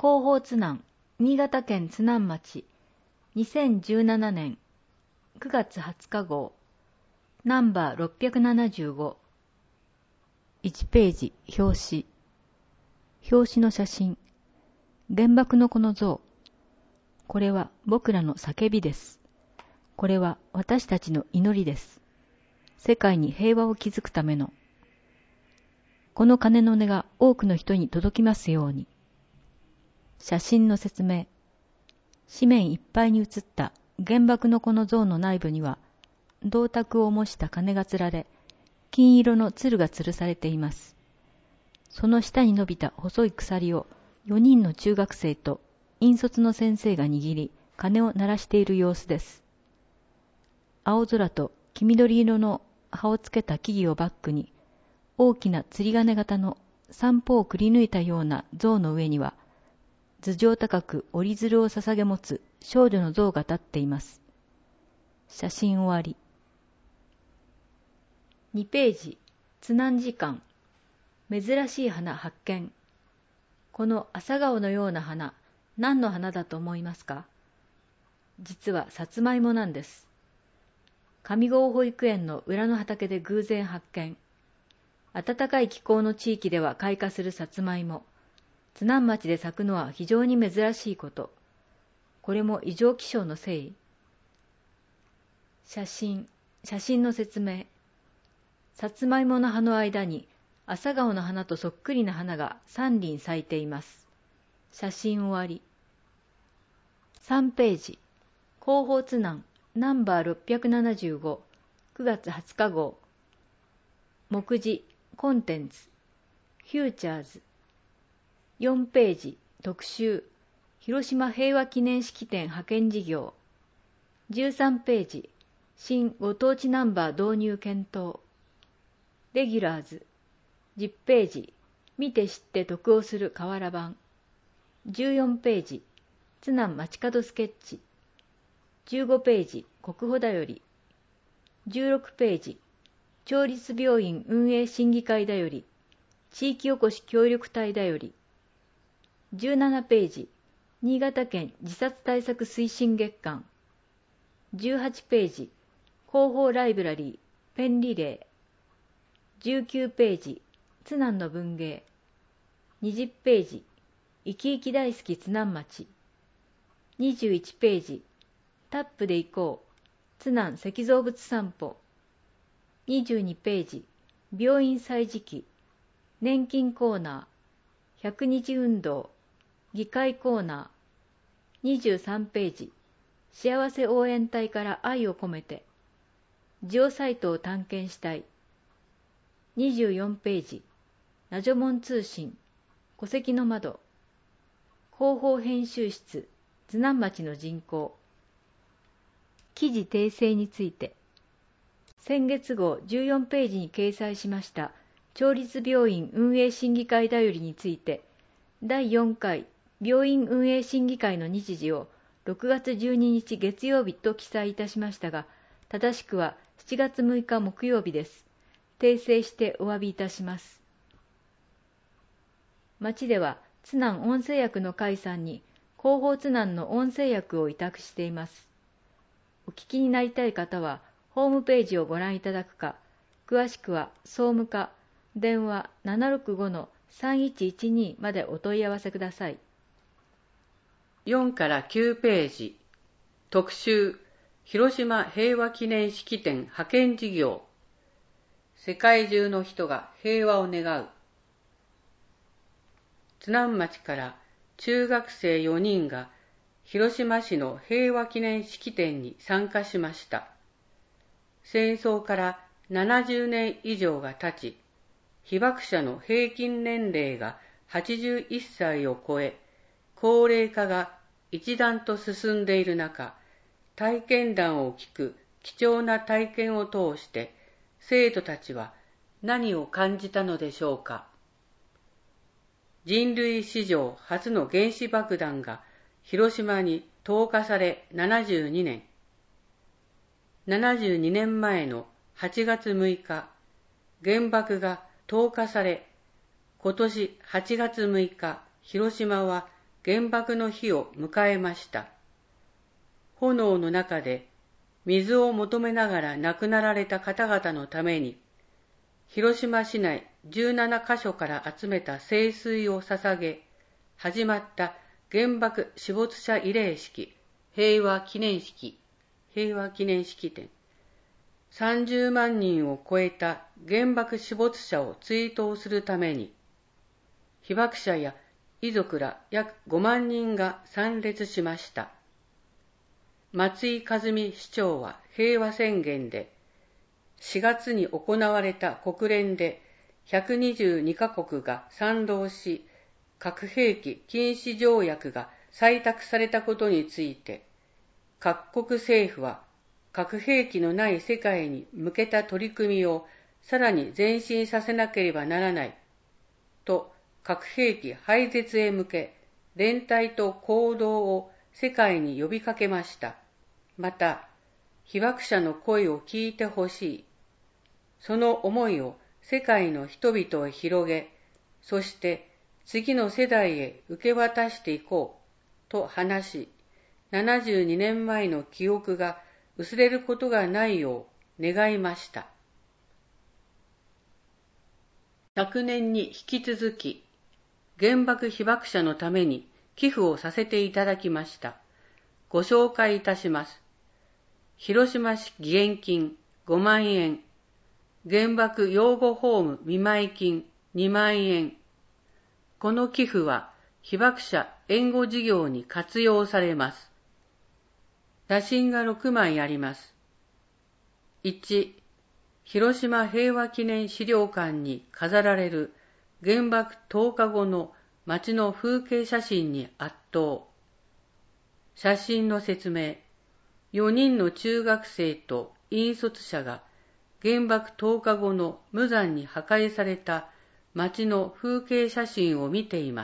広報津南、新潟県津南町、2017年9月20日号、ナンバー675。1ページ、表紙。表紙の写真。原爆の子の像。これは僕らの叫びです。これは私たちの祈りです。世界に平和を築くための。この鐘の音が多くの人に届きますように。写真の説明。紙面いっぱいに写った原爆の子の像の内部には、銅鐸を模した鐘がつられ、金色の鶴が吊るされています。その下に伸びた細い鎖を4人の中学生と引率の先生が握り、鐘を鳴らしている様子です。青空と黄緑色の葉をつけた木々をバックに、大きな釣り鐘型の三方をくり抜いたような像の上には、頭上高く折り鶴を捧げ持つ少女の像が立っています。写真終わり。2ページ、津南時間。珍しい花発見。この朝顔のような花、何の花だと思いますか？実はさつまいもなんです。上郷保育園の裏の畑で偶然発見。暖かい気候の地域では開花するさつまいも。津南町で咲くのは非常に珍しいこと。これも異常気象のせい。写真の説明。さつまいもの葉の間に朝顔の花とそっくりな花が3輪咲いています。写真終わり。3ページ。広報津南ナンバー675、9月20日号。目次、コンテンツ、フューチャーズ。4ページ、特集、広島平和記念式典派遣事業。13ページ、新ご当地ナンバー導入検討。レギュラーズ。10ページ、見て知って得をする瓦版。14ページ、津南街角スケッチ。15ページ、国保だより。16ページ、町立病院運営審議会だより。地域おこし協力隊だより。17ページ、新潟県自殺対策推進月間。18ページ、広報ライブラリー、ペンリレー。19ページ、津南の文芸。20ページ、生き生き大好き津南町。21ページ、タップで行こう、津南石造物散歩。22ページ、病院歳時記、年金コーナー、100日運動、議会コーナー。23ページ、幸せ応援隊から愛を込めて、ジオサイトを探検したい。24ページ、ラジョモン通信、戸籍の窓、広報編集室、津南町の人口。記事訂正について、先月号14ページに掲載しました町立病院運営審議会だよりについて、第4回病院運営審議会の日時を6月12日月曜日と記載いたしましたが、正しくは7月6日木曜日です。訂正してお詫びいたします。町では津南音声薬の会さんに広報津南の音声薬を委託しています。お聞きになりたい方はホームページをご覧いただくか、詳しくは総務課電話 765-3112 までお問い合わせください。 4から9ページ、特集、広島平和記念式典派遣事業。世界中の人が平和を願う。津南町から中学生4人が広島市の平和記念式典に参加しました。戦争から70年以上が経ち、被爆者の平均年齢が81歳を超え、高齢化が一段と進んでいる中、体験談を聞く貴重な体験を通して、生徒たちは何を感じたのでしょうか。人類史上初の原子爆弾が広島に投下され72年。72年前の8月6日、原爆が投下され、今年8月6日、広島は原爆の日を迎えました。炎の中で水を求めながら亡くなられた方々のために、広島市内17カ所から集めた聖水を捧げ、始まった原爆死没者慰霊式、平和記念式典。30万人を超えた原爆死没者を追悼するために、被爆者や遺族ら約5万人が参列しました。松井一実市長は平和宣言で、4月に行われた国連で122カ国が賛同し、核兵器禁止条約が採択されたことについて、各国政府は核兵器のない世界に向けた取り組みをさらに前進させなければならないと、核兵器廃絶へ向け連帯と行動を世界に呼びかけました。また、被爆者の声を聞いてほしい。その思いを世界の人々へ広げ、そして次の世代へ受け渡していこうと話し、72年前の記憶が薄れることがないよう願いました。昨年に引き続き、原爆被爆者のために寄付をさせていただきました。ご紹介いたします。広島市義援金5万円、原爆養護ホーム見舞金2万円。この寄付は被爆者援護事業に活用されます。写真が6枚あります。1、広島平和記念資料館に飾られる原爆投下後の街の風景写真に圧倒。写真の説明。4人の中学生と引率者が原爆投下後の無残に破壊された街の風景写真を見ています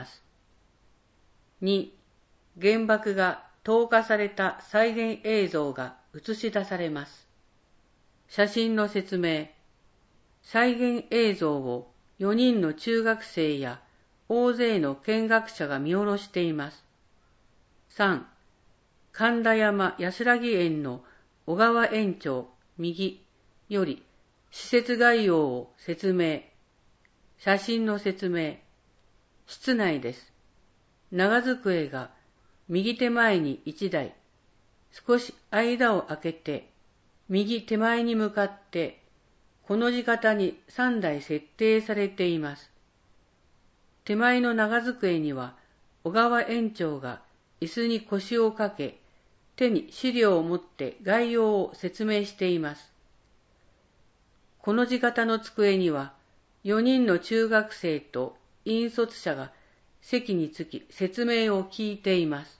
。2、原爆が投下された再現映像が映し出されます。写真の説明。再現映像を4人の中学生や大勢の見学者が見下ろしています。3、神田山安らぎ園の小川園長右より施設概要を説明。写真の説明。室内です。長机が右手前に1台、少し間を空けて右手前に向かってこの字型に3台設定されています。手前の長机には小川園長が椅子に腰をかけ、手に資料を持って概要を説明しています。この字型の机には4人の中学生と引率者が席につき説明を聞いています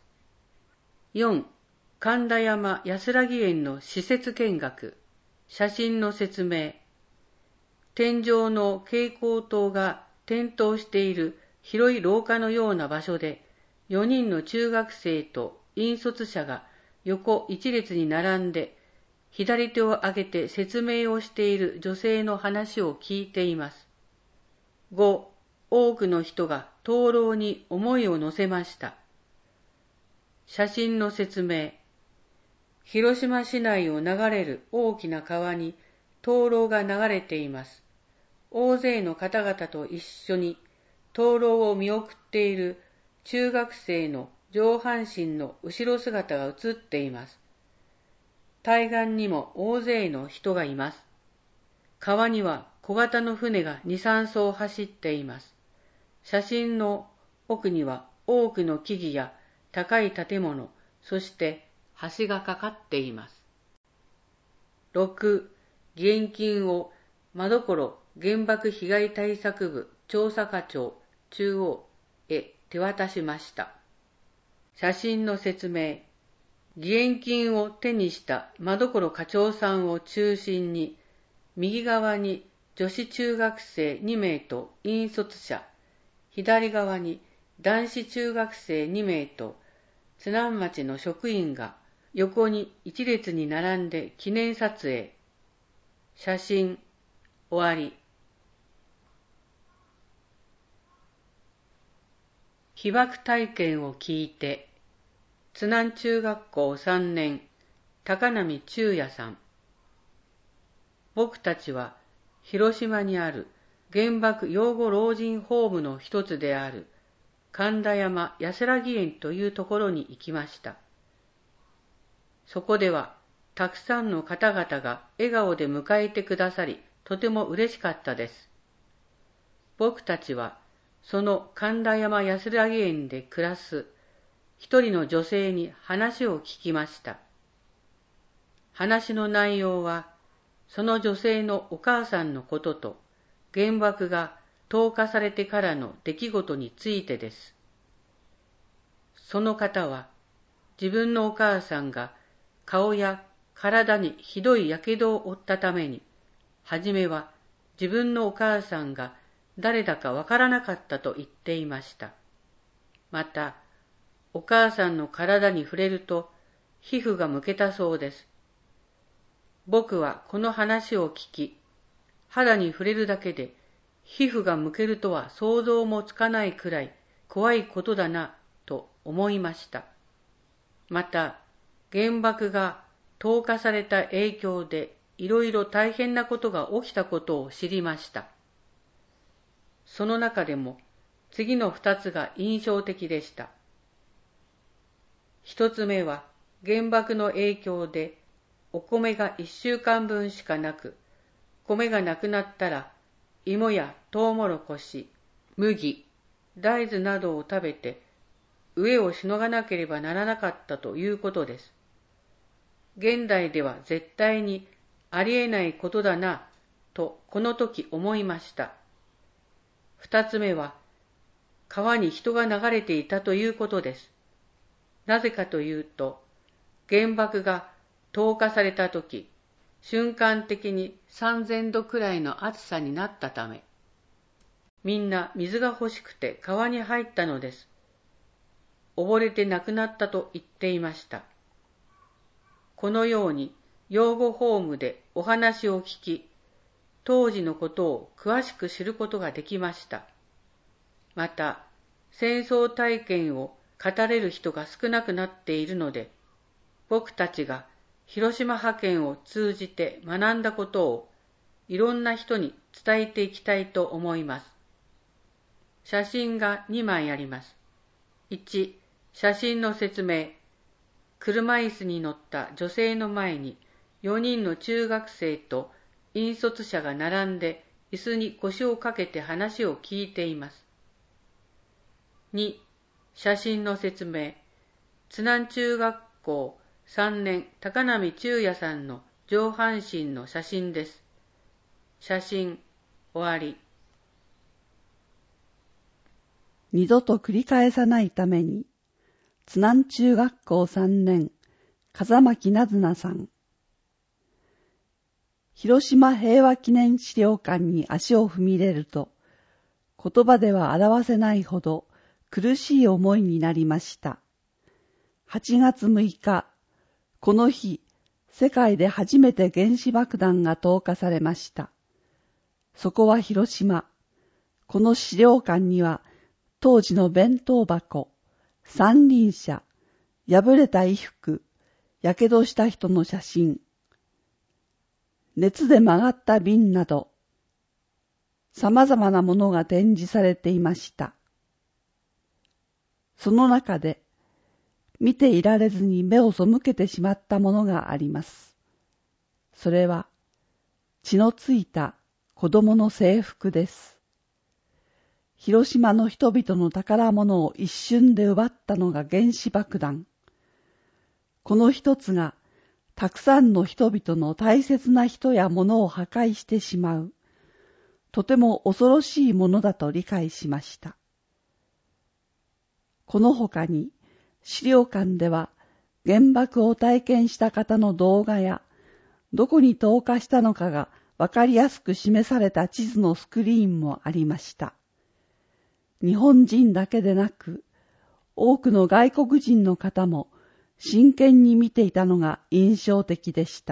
。4、神田山安らぎ園の施設見学。写真の説明。天井の蛍光灯が点灯している広い廊下のような場所で、4人の中学生と引率者が横一列に並んで、左手を上げて説明をしている女性の話を聞いています。5、多くの人が灯籠に思いを乗せました。写真の説明。広島市内を流れる大きな川に灯籠が流れています。大勢の方々と一緒に灯籠を見送っている中学生の上半身の後ろ姿が映っています。対岸にも大勢の人がいます。川には小型の船が2、3艘走っています。写真の奥には多くの木々や高い建物、そして橋がかかっています。6、義援金を真所原爆被害対策部調査課長中央へ手渡しました。写真の説明。義援金を手にした真所課長さんを中心に、右側に女子中学生2名と引率者、左側に男子中学生2名と津南町の職員が横に一列に並んで記念撮影。写真、終わり。 被爆体験を聞いて、津南中学校3年、高波中也さん。僕たちは広島にある原爆養護老人ホームの一つである神田山安らぎ園というところに行きました。そこではたくさんの方々が笑顔で迎えてくださり、とても嬉しかったです。僕たちはその神田山安らぎ園で暮らす一人の女性に話を聞きました。話の内容は、その女性のお母さんのことと、原爆が投下されてからの出来事についてです。その方は、自分のお母さんが顔や体にひどいやけどを負ったために、はじめは自分のお母さんが誰だかわからなかったと言っていました。また、お母さんの体に触れると皮膚がむけたそうです。僕はこの話を聞き、肌に触れるだけで皮膚がむけるとは想像もつかないくらい怖いことだなと思いました。また、原爆が投下された影響でいろいろ大変なことが起きたことを知りました。その中でも次の2つが印象的でした。1つ目は原爆の影響でお米が1週間分しかなく、米がなくなったら芋やトウモロコシ、麦、大豆などを食べて飢えをしのがなければならなかったということです。現代では絶対にありえないことだなとこの時思いました。2つ目は川に人が流れていたということです。なぜかというと、原爆が投下されたとき、瞬間的に3000度くらいの暑さになったため、みんな水が欲しくて川に入ったのです。溺れて亡くなったと言っていました。このように養護ホームでお話を聞き、当時のことを詳しく知ることができました。また、戦争体験を語れる人が少なくなっているので、僕たちが広島派遣を通じて学んだことをいろんな人に伝えていきたいと思います。写真が2枚あります。1、写真の説明。車椅子に乗った女性の前に4人の中学生と引率者が並んで椅子に腰をかけて話を聞いています。2、写真の説明。津南中学校3年高波中也さんの上半身の写真です。写真終わり。 二度と繰り返さないために、津南中学校3年風巻なずなさん。広島平和記念資料館に足を踏み入れると、言葉では表せないほど苦しい思いになりました。8月6日、この日、世界で初めて原子爆弾が投下されました。そこは広島。この資料館には、当時の弁当箱、三輪車、破れた衣服、やけどした人の写真、熱で曲がった瓶など、様々なものが展示されていました。その中で、見ていられずに目を背けてしまったものがあります。それは、血のついた子供の制服です。広島の人々の宝物を一瞬で奪ったのが原子爆弾。この一つが、たくさんの人々の大切な人や物を破壊してしまう、とても恐ろしいものだと理解しました。この他に、資料館では原爆を体験した方の動画や、どこに投下したのかがわかりやすく示された地図のスクリーンもありました。日本人だけでなく、多くの外国人の方も真剣に見ていたのが印象的でした。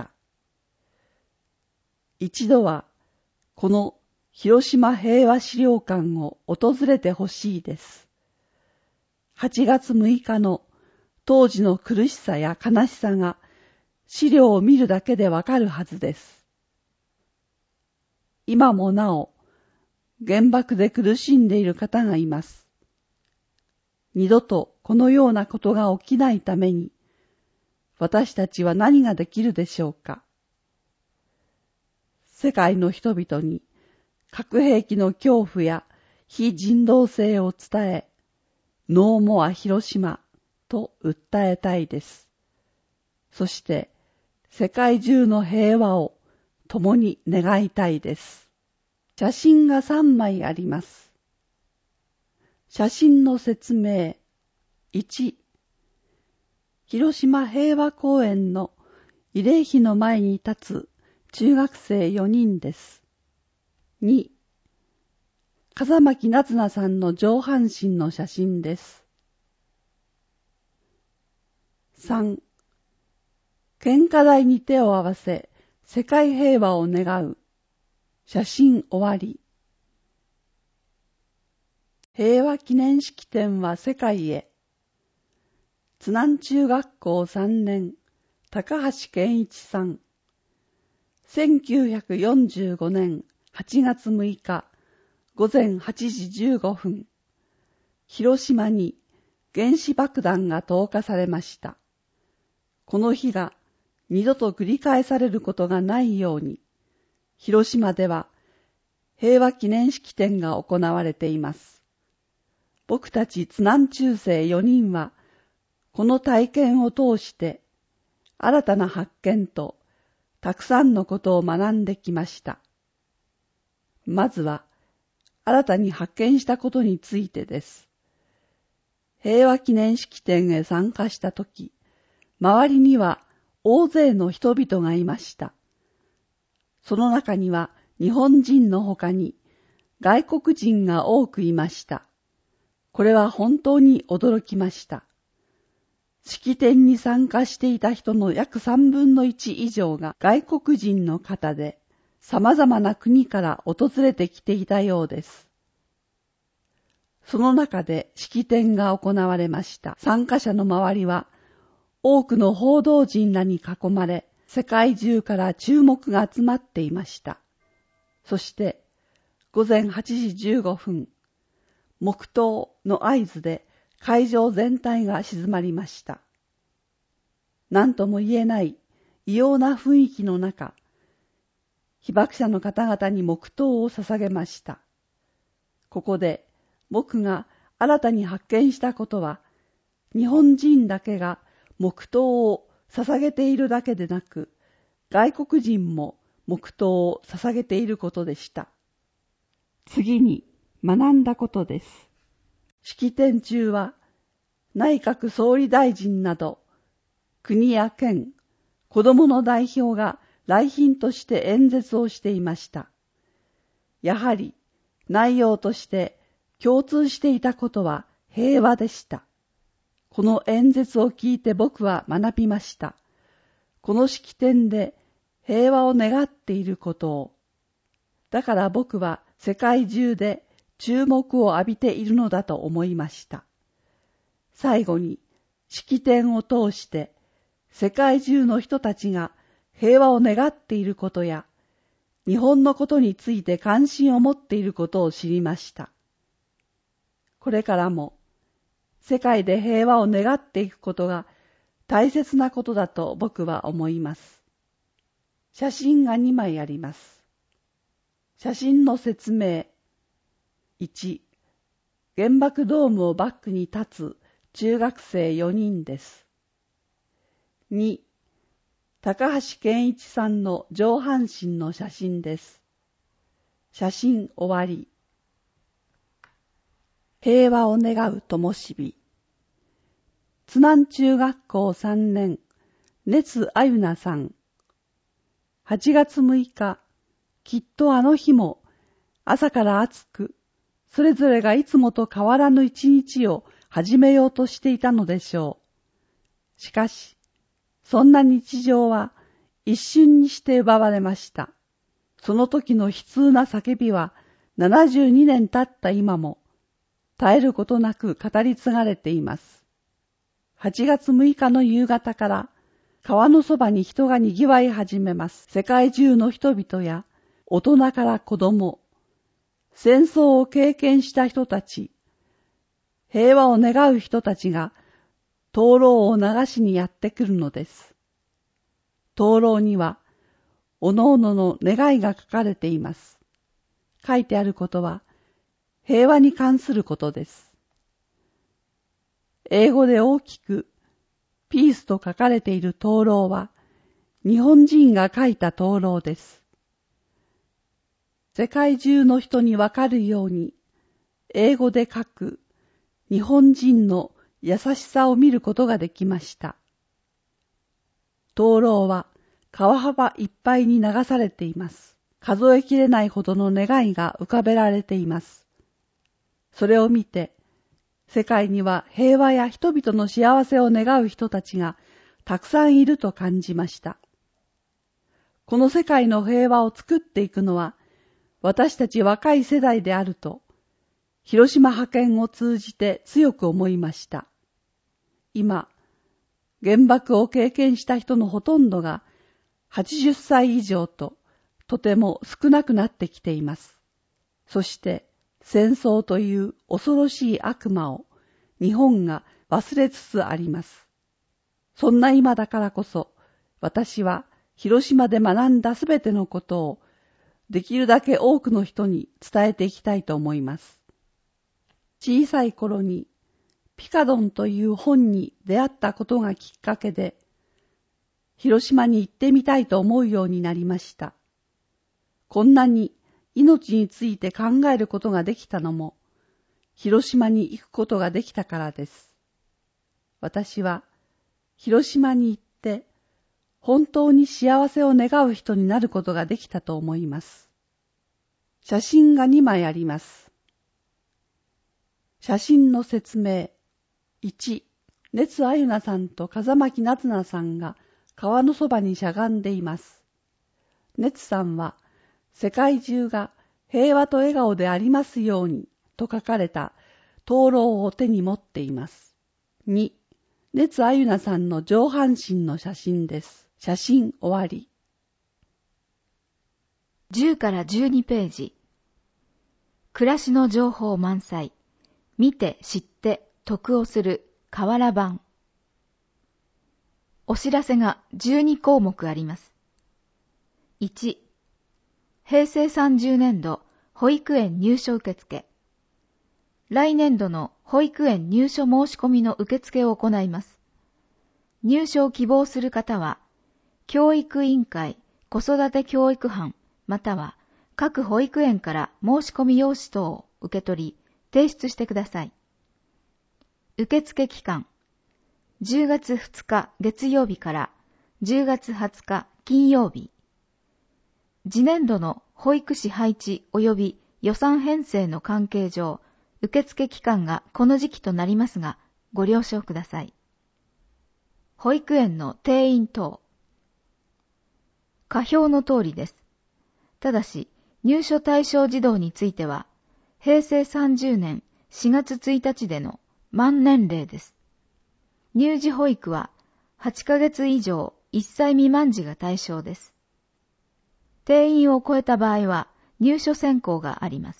一度は、この広島平和資料館を訪れてほしいです。 8月6日の当時の苦しさや悲しさが資料を見るだけでわかるはずです。今もなお原爆で苦しんでいる方がいます。二度とこのようなことが起きないために私たちは何ができるでしょうか。世界の人々に核兵器の恐怖や非人道性を伝え、ノーモア広島と訴えたいです。そして世界中の平和を共に願いたいです。写真が3枚あります。写真の説明。1、広島平和公園の慰霊碑の前に立つ中学生4人です。2、風巻夏菜さんの上半身の写真です。3、献花台に手を合わせ世界平和を願う。写真終わり。平和記念式典は世界へ。津南中学校3年、高橋健一さん。1945年8月6日午前8時15分、広島に原子爆弾が投下されました。この日が二度と繰り返されることがないように、広島では平和記念式典が行われています。僕たち津南中生4人は、この体験を通して新たな発見とたくさんのことを学んできました。まずは、新たに発見したことについてです。平和記念式典へ参加したとき、周りには大勢の人々がいました。その中には日本人のほかに外国人が多くいました。これは本当に驚きました。式典に参加していた人の約3分の1以上が外国人の方で、様々な国から訪れてきていたようです。その中で式典が行われました。参加者の周りは多くの報道陣らに囲まれ、世界中から注目が集まっていました。そして午前8時15分、黙祷の合図で会場全体が静まりました。何とも言えない異様な雰囲気の中、被爆者の方々に黙祷を捧げました。ここで僕が新たに発見したことは、日本人だけが黙祷を捧げているだけでなく、外国人も黙祷を捧げていることでした。次に学んだことです。式典中は内閣総理大臣など国や県、子どもの代表が来賓として演説をしていました。やはり内容として共通していたことは平和でした。この演説を聞いて僕は学びました。この式典で平和を願っていることを。だから僕は世界中で注目を浴びているのだと思いました。最後に式典を通して世界中の人たちが平和を願っていることや日本のことについて関心を持っていることを知りました。これからも世界で平和を願っていくことが大切なことだと僕は思います。写真が2枚あります。写真の説明。1、原爆ドームをバックに立つ中学生4人です。2、高橋健一さんの上半身の写真です。写真終わり。平和を願う灯火。津南中学校3年、熱あゆなさん。8月6日、きっとあの日も朝から暑く、それぞれがいつもと変わらぬ一日を始めようとしていたのでしょう。しかし、そんな日常は一瞬にして奪われました。その時の悲痛な叫びは72年経った今も、 絶えることなく語り継がれています。8月6日の夕方から川のそばに人が賑わい始めます。世界中の人々や大人から子供、戦争を経験した人たち、平和を願う人たちが灯籠を流しにやってくるのです。灯籠にはおのおのの願いが書かれています。書いてあることは平和に関することです。英語で大きくピースと書かれている灯籠は日本人が書いた灯籠です。世界中の人にわかるように英語で書く日本人の優しさを見ることができました。灯籠は川幅いっぱいに流されています。数えきれないほどの願いが浮かべられています。それを見て、世界には平和や人々の幸せを願う人たちがたくさんいると感じました。この世界の平和を作っていくのは私たち若い世代であると、広島派遣を通じて強く思いました。今、原爆を経験した人のほとんどが80歳以上ととても少なくなってきています。そして戦争という恐ろしい悪魔を日本が忘れつつあります。そんな今だからこそ私は広島で学んだすべてのことをできるだけ多くの人に伝えていきたいと思います。小さい頃にピカドンという本に出会ったことがきっかけで、広島に行ってみたいと思うようになりました。こんなに命について考えることができたのも、広島に行くことができたからです。私は広島に行って、本当に幸せを願う人になることができたと思います。写真が2枚あります。写真の説明。1、熱あゆなさんと風巻夏菜さんが川のそばにしゃがんでいます。熱さんは、世界中が平和と笑顔でありますようにと書かれた灯籠を手に持っています。2、熱あゆなさんの上半身の写真です。写真終わり。 10から12ページ。暮らしの情報満載。見て知って得をする瓦版。お知らせが12項目あります。1、平成30年度保育園入所受付。来年度の保育園入所申し込みの受付を行います。入所を希望する方は、教育委員会子育て教育班または各保育園から申し込み用紙等を受け取り、提出してください。受付期間、10月2日月曜日から10月20日金曜日。次年度の保育士配置及び予算編成の関係上、受付期間がこの時期となりますが、ご了承ください。保育園の定員等。下表の通りです。ただし、入所対象児童については、平成30年4月1日での満年齢です。乳児保育は8ヶ月以上1歳未満児が対象です。定員を超えた場合は入所選考があります。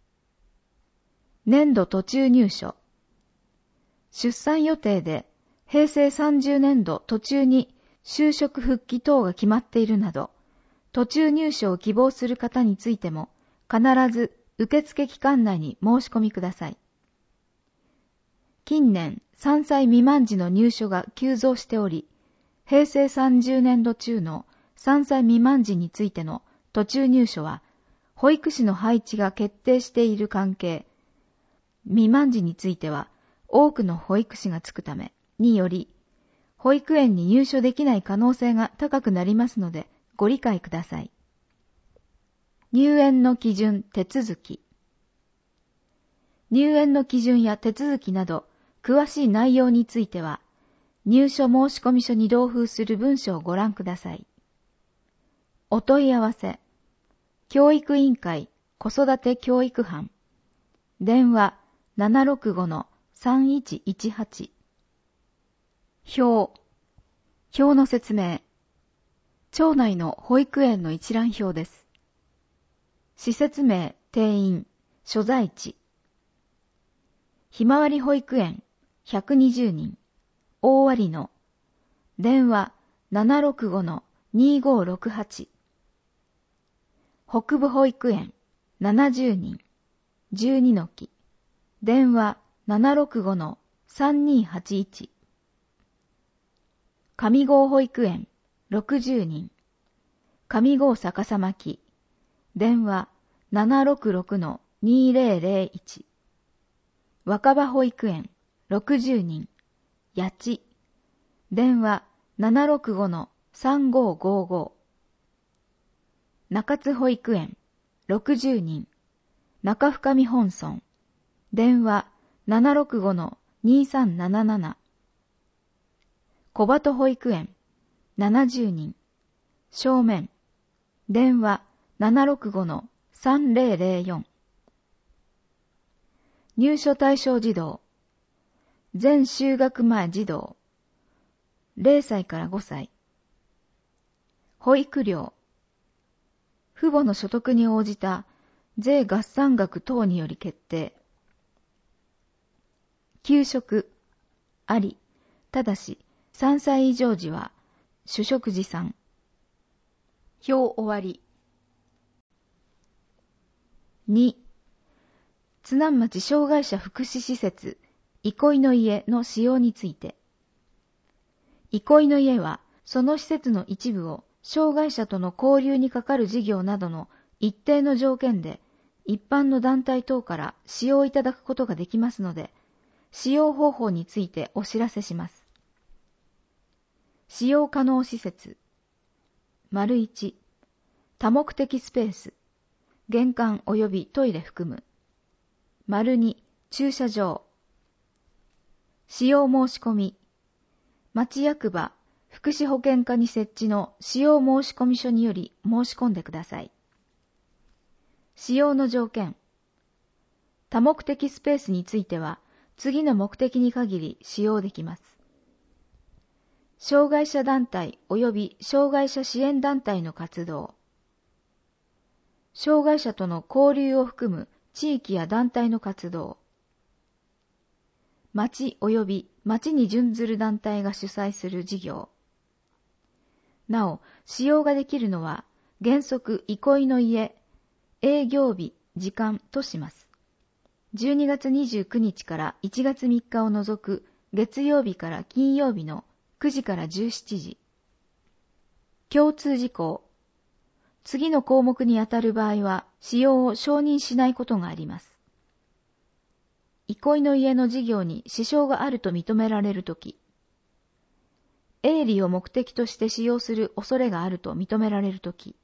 年度途中入所。出産予定で平成30年度途中に就職復帰等が決まっているなど、途中入所を希望する方についても必ず受付期間内に申し込みください。近年3歳未満児の入所が急増しており、平成30年度中の3歳未満児についての途中入所は、保育士の配置が決定している関係、未満児については多くの保育士がつくためにより、保育園に入所できない可能性が高くなりますので、ご理解ください。入園の基準・手続き。入園の基準や手続きなど、詳しい内容については、入所申込書に同封する文書をご覧ください。お問い合わせ。教育委員会子育て教育班。電話 765-3118。表の説明。町内の保育園の一覧表です。施設名、定員、所在地。ひまわり保育園120人、大割野。電話765-2568。北部保育園70人、12の木。電話765-3281。上郷保育園60人、上郷逆さ巻。電話766-2001。若葉保育園60人、八千。電話765-3555。中津保育園60人、中深見本村。電話765-2377。小鳩保育園70人、正面。電話765-3004。入所対象児童。全就学前児童。0歳から5歳。保育料。父母の所得に応じた税合算額等により決定。給食。あり。ただし、3歳以上時は主食持参。表終わり。2、津南町障害者福祉施設憩いの家の使用について。憩いの家はその施設の一部を障害者との交流にかかる事業などの一定の条件で一般の団体等から使用いただくことができますので、使用方法についてお知らせします。使用可能施設。1、多目的スペース。玄関及びトイレ含む。2、駐車場。使用申し込み。町役場、福祉保健課に設置の使用申込書により申し込んでください。使用の条件。多目的スペースについては、次の目的に限り使用できます。障害者団体及び障害者支援団体の活動。障害者との交流を含む地域や団体の活動。町及び町に準ずる団体が主催する事業。なお、使用ができるのは原則憩いの家、営業日、時間とします。12月29日から1月3日を除く月曜日から金曜日の9時から17時。共通事項。次の項目にあたる場合は使用を承認しないことがあります。憩いの家の事業に支障があると認められるとき、営利を目的として使用する恐れがあると認められるとき、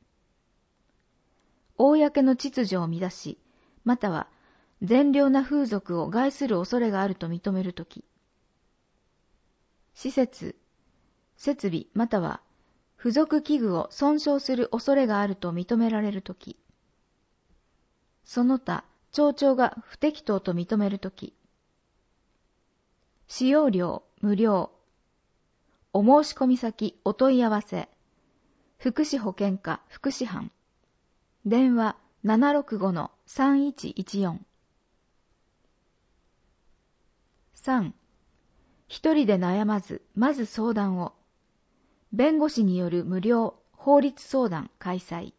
公の秩序を乱し、または善良な風俗を害する恐れがあると認めるとき、施設、設備または付属器具を損傷する恐れがあると認められるとき、その他、町長が不適当と認めるとき、使用料無料、お申し込み先お問い合わせ、福祉保健課福祉班、電話765-3114。3、一人で悩まず、まず相談を。弁護士による無料法律相談開催。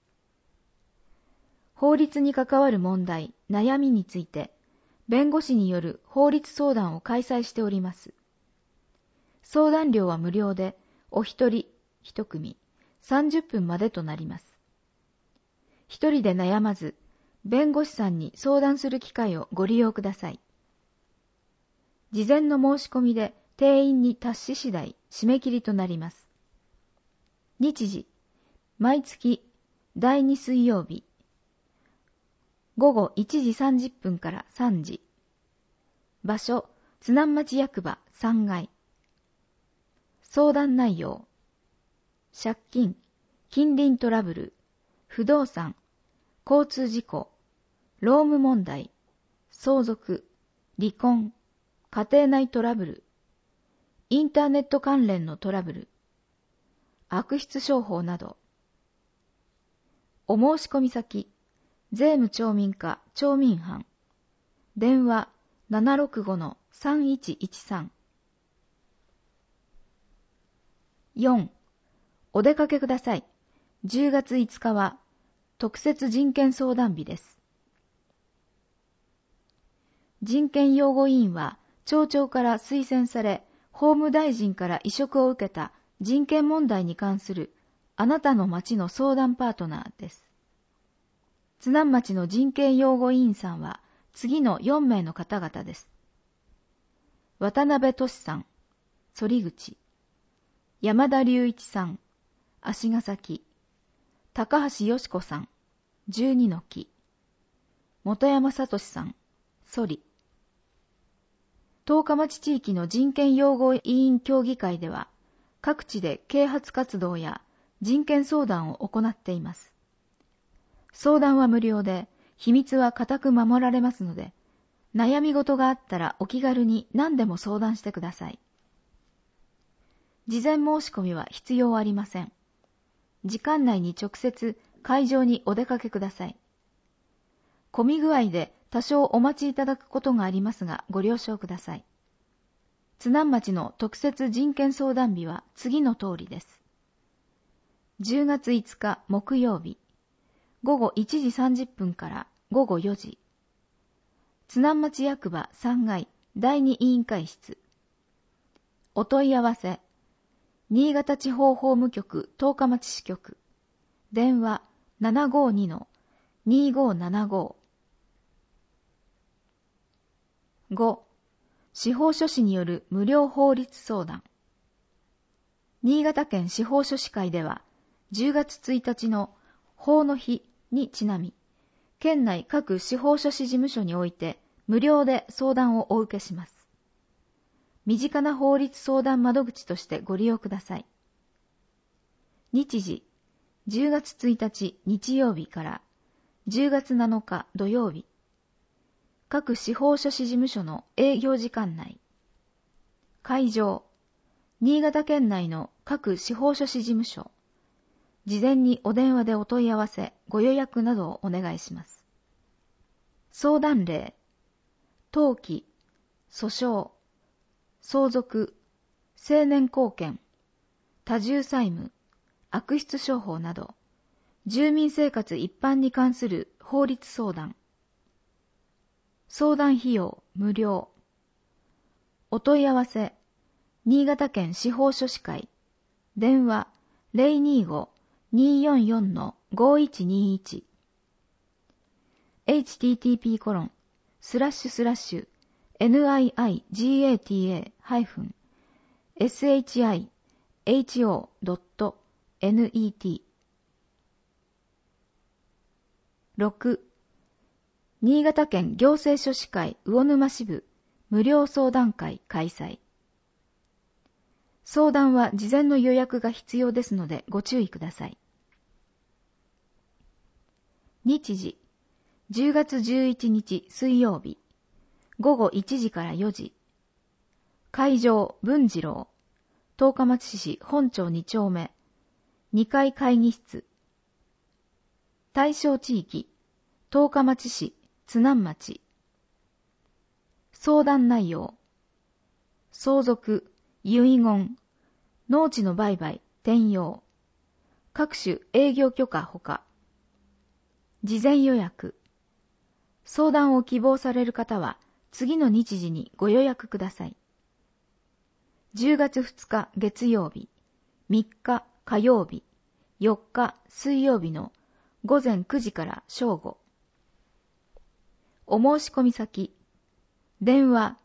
法律に関わる問題、悩みについて、弁護士による法律相談を開催しております。相談料は無料で、お一人、一組、30分までとなります。一人で悩まず、弁護士さんに相談する機会をご利用ください。事前の申し込みで定員に達し次第締め切りとなります。日時、毎月第2水曜日、午後1時30分から3時。場所、津南町役場3階。相談内容、借金、近隣トラブル、不動産、交通事故、労務問題、相続、 離婚、家庭内トラブル、インターネット関連のトラブル、悪質商法など。お申し込み先、税務調民課調民班、電話 765-3113。4. お出かけください。10月5日は特設人権相談日です。人権擁護委員は町長から推薦され、法務大臣から委嘱を受けた人権問題に関するあなたの町の相談パートナーです。津南町の人権擁護委員さんは次の4名の方々です。渡辺俊さん、反口、山田隆一さん、足ヶ崎、高橋よし子さん、12の木、本山聡さん、反り。十日町地域の人権擁護委員協議会では、各地で啓発活動や人権相談を行っています。相談は無料で、秘密は固く守られますので、悩み事があったらお気軽に何でも相談してください。事前申し込みは必要ありません。時間内に直接会場にお出かけください。混み具合で多少お待ちいただくことがありますがご了承ください。津南町の特設人権相談日は次の通りです。10月5日木曜日、午後1時30分から午後4時。津南町役場3階第2委員会室。お問い合わせ、新潟地方法務局十日町支局。電話 752-2575。5. 司法書士による無料法律相談。新潟県司法書士会では、10月1日の法の日にちなみ、県内各司法書士事務所において無料で相談をお受けします。身近な法律相談窓口としてご利用ください。日時、10月1日日曜日から10月7日土曜日。各司法書士事務所の営業時間内。会場、新潟県内の各司法書士事務所。事前にお電話でお問い合わせ、ご予約などをお願いします。相談例、登記、訴訟、相続、成年後見、多重債務、悪質商法など、住民生活一般に関する法律相談。相談費用無料。お問い合わせ、新潟県司法書士会、電話 025-244-5121。http://niigata-shiho.net。 6. 新潟県行政書士会魚沼支部無料相談会開催。相談は事前の予約が必要ですのでご注意ください。日時、10月11日水曜日、午後1時から4時。会場、文次郎、十日町市本町2丁目、2階会議室。対象地域、十日町市、津南町。相談内容、相続、遺言、農地の売買、転用、各種営業許可ほか。事前予約。相談を希望される方は、次の日時にご予約ください。10月2日月曜日、3日火曜日、4日水曜日の午前9時から正午。お申し込み先、電話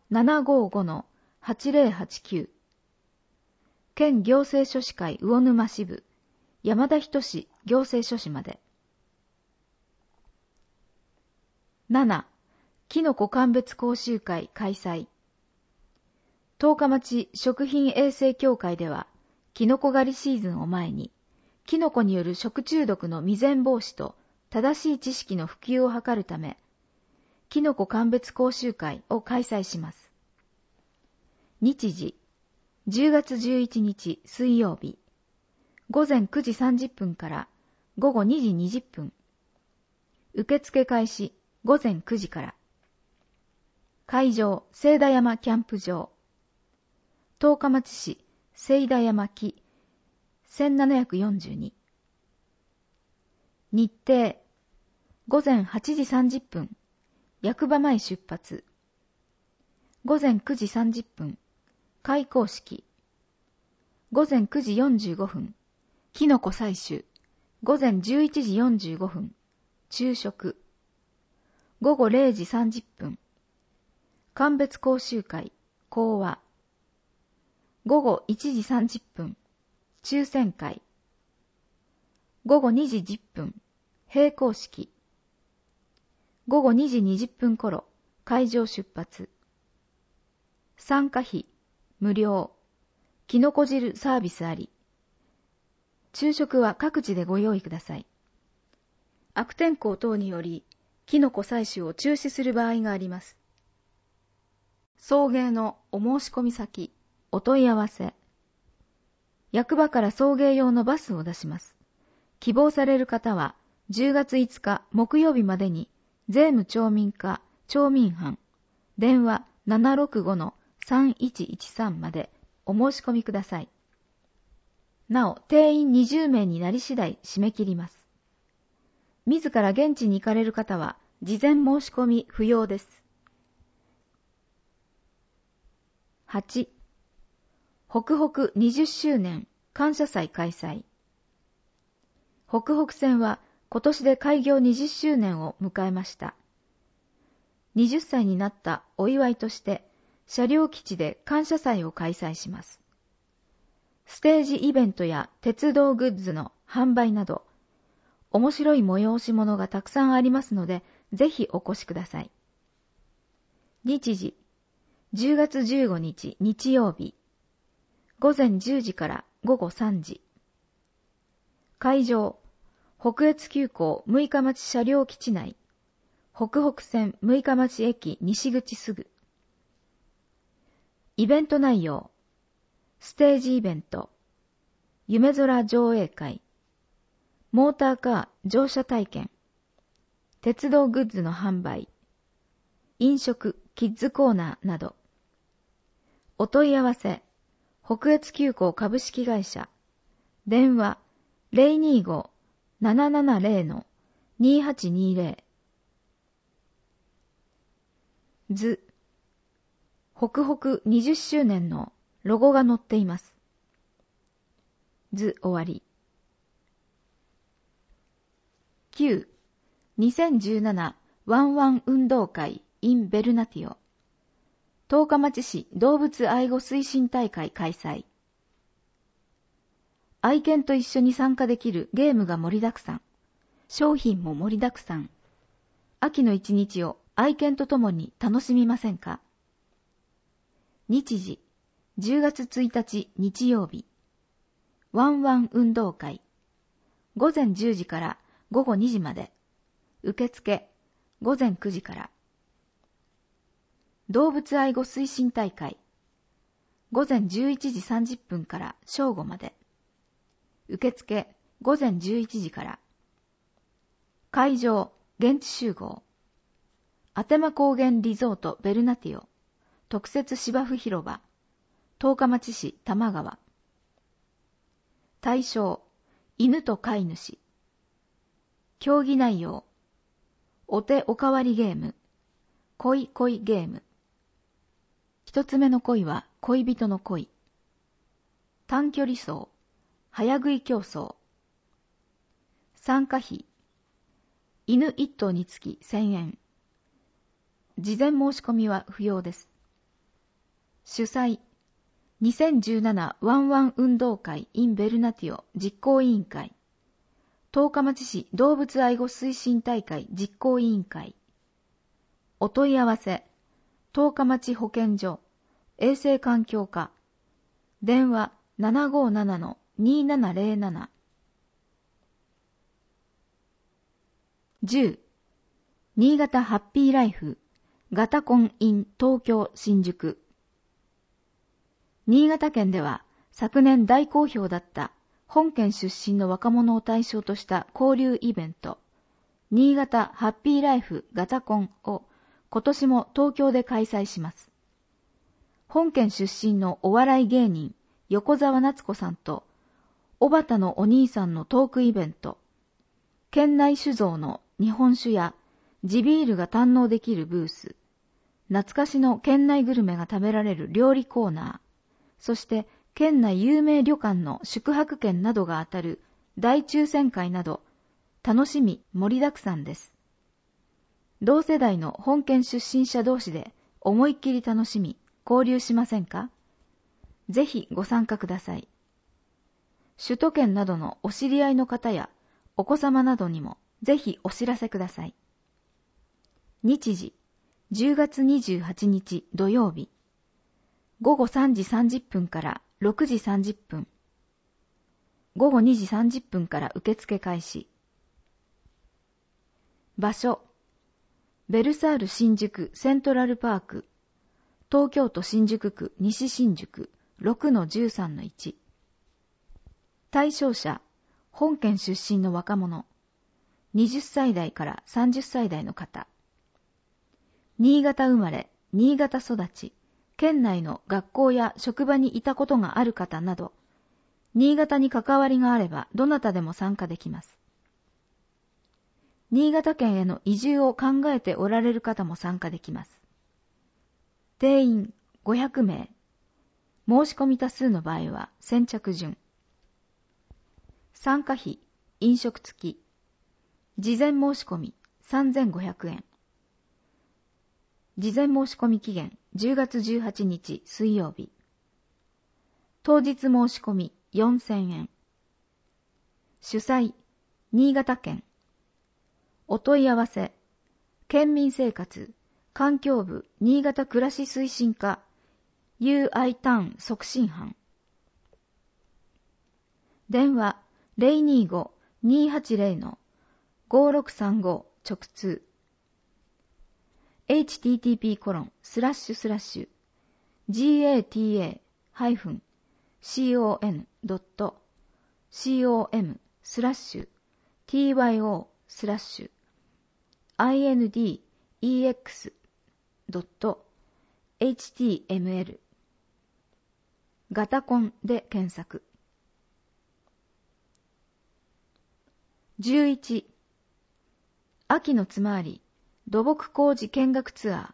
755-8089。県行政書士会魚沼支部、山田仁行政書士まで。7. きのこ鑑別講習会開催。十日町食品衛生協会では、きのこ狩りシーズンを前に、きのこによる食中毒の未然防止と正しい知識の普及を図るため、 キノコ鑑別講習会を開催します。日時、10月11日水曜日、午前9時30分から午後2時20分。受付開始、午前9時から。会場、聖田山キャンプ場。十日町市、聖田山木、1742。日程、午前8時30分、役場前出発。午前9時30分、開講式。午前9時45分、キノコ採取。午前11時45分、昼食。午後0時30分、鑑別講習会、講話。午後1時30分、抽選会。午後2時10分、閉講式。午後2時20分頃、会場出発。参加費、無料。キノコ汁サービスあり。昼食は各自でご用意ください。悪天候等により、キノコ採取を中止する場合があります。送迎のお申し込み先、お問い合わせ。役場から送迎用のバスを出します。希望される方は、10月5日木曜日までに、税務町民課町民班、電話 765-3113 までお申し込みください。なお、定員20名になり次第締め切ります。自ら現地に行かれる方は、事前申し込み不要です。8. 北北20周年感謝祭開催。北北線は今年で開業20周年を迎えました。20歳になったお祝いとして、車両基地で感謝祭を開催します。ステージイベントや鉄道グッズの販売など、面白い催し物がたくさんありますので、ぜひお越しください。日時、10月15日日曜日、午前10時から午後3時。会場、北越急行六日町車両基地内、北北線六日町駅西口すぐ。イベント内容、ステージイベント、夢空上映会、モーターカー乗車体験、鉄道グッズの販売、飲食、キッズコーナーなど。お問い合わせ、北越急行株式会社、電話 025-770-2820。図、北北20周年のロゴが載っています。図終わり。9. 2017ワンワン運動会 in ベルナティオ。十日町市動物愛護推進大会開催。愛犬と一緒に参加できるゲームが盛りだくさん。商品も盛りだくさん。秋の一日を愛犬と共に楽しみませんか？日時、10月1日日曜日。ワンワン運動会。午前10時から午後2時まで。受付、午前9時から。動物愛護推進大会。午前11時30分から正午まで。受付、午前11時から。会場、現地集合。アテマ高原リゾートベルナティオ。特設芝生広場。十日町市玉川。対象、犬と飼い主。競技内容、お手おかわりゲーム、恋恋ゲーム。一つ目の恋は恋人の恋。短距離走、早食い競争。参加費、犬1頭につき1000円。事前申し込みは不要です。主催、2017ワンワン運動会 in ベルナティオ実行委員会。十日町市動物愛護推進大会実行委員会。お問い合わせ、十日町保健所、衛生環境課。電話 757-2707。10. 新潟ハッピーライフガタコン in 東京新宿。新潟県では昨年大好評だった本県出身の若者を対象とした交流イベント、新潟ハッピーライフガタコンを今年も東京で開催します。本県出身のお笑い芸人横澤夏子さんと小畑のお兄さんのトークイベント、県内酒造の日本酒や地ビールが堪能できるブース、懐かしの県内グルメが食べられる料理コーナー、そして県内有名旅館の宿泊券などが当たる大抽選会など、楽しみ盛りだくさんです。同世代の本県出身者同士で思いっきり楽しみ、交流しませんか？ぜひご参加ください。首都圏などのお知り合いの方やお子様などにもぜひお知らせください。日時、10月28日土曜日、午後3時30分から6時30分、午後2時30分から受付開始。場所、ベルサール新宿セントラルパーク、東京都新宿区西新宿 6-13-1。対象者、本県出身の若者、20歳代から30歳代の方。新潟生まれ、新潟育ち、県内の学校や職場にいたことがある方など、新潟に関わりがあればどなたでも参加できます。新潟県への移住を考えておられる方も参加できます。定員500名。申し込み多数の場合は先着順。参加費、飲食付き。事前申し込み3500円。事前申し込み期限10月18日水曜日。当日申し込み4000円。主催、新潟県。お問い合わせ、県民生活、環境部新潟暮らし推進課 UI ターン促進班。電話 025-280-5635 直通。http://gatac-info/tyo/index.html ガタコンで検索。11. 秋のつまわり土木工事見学ツアー。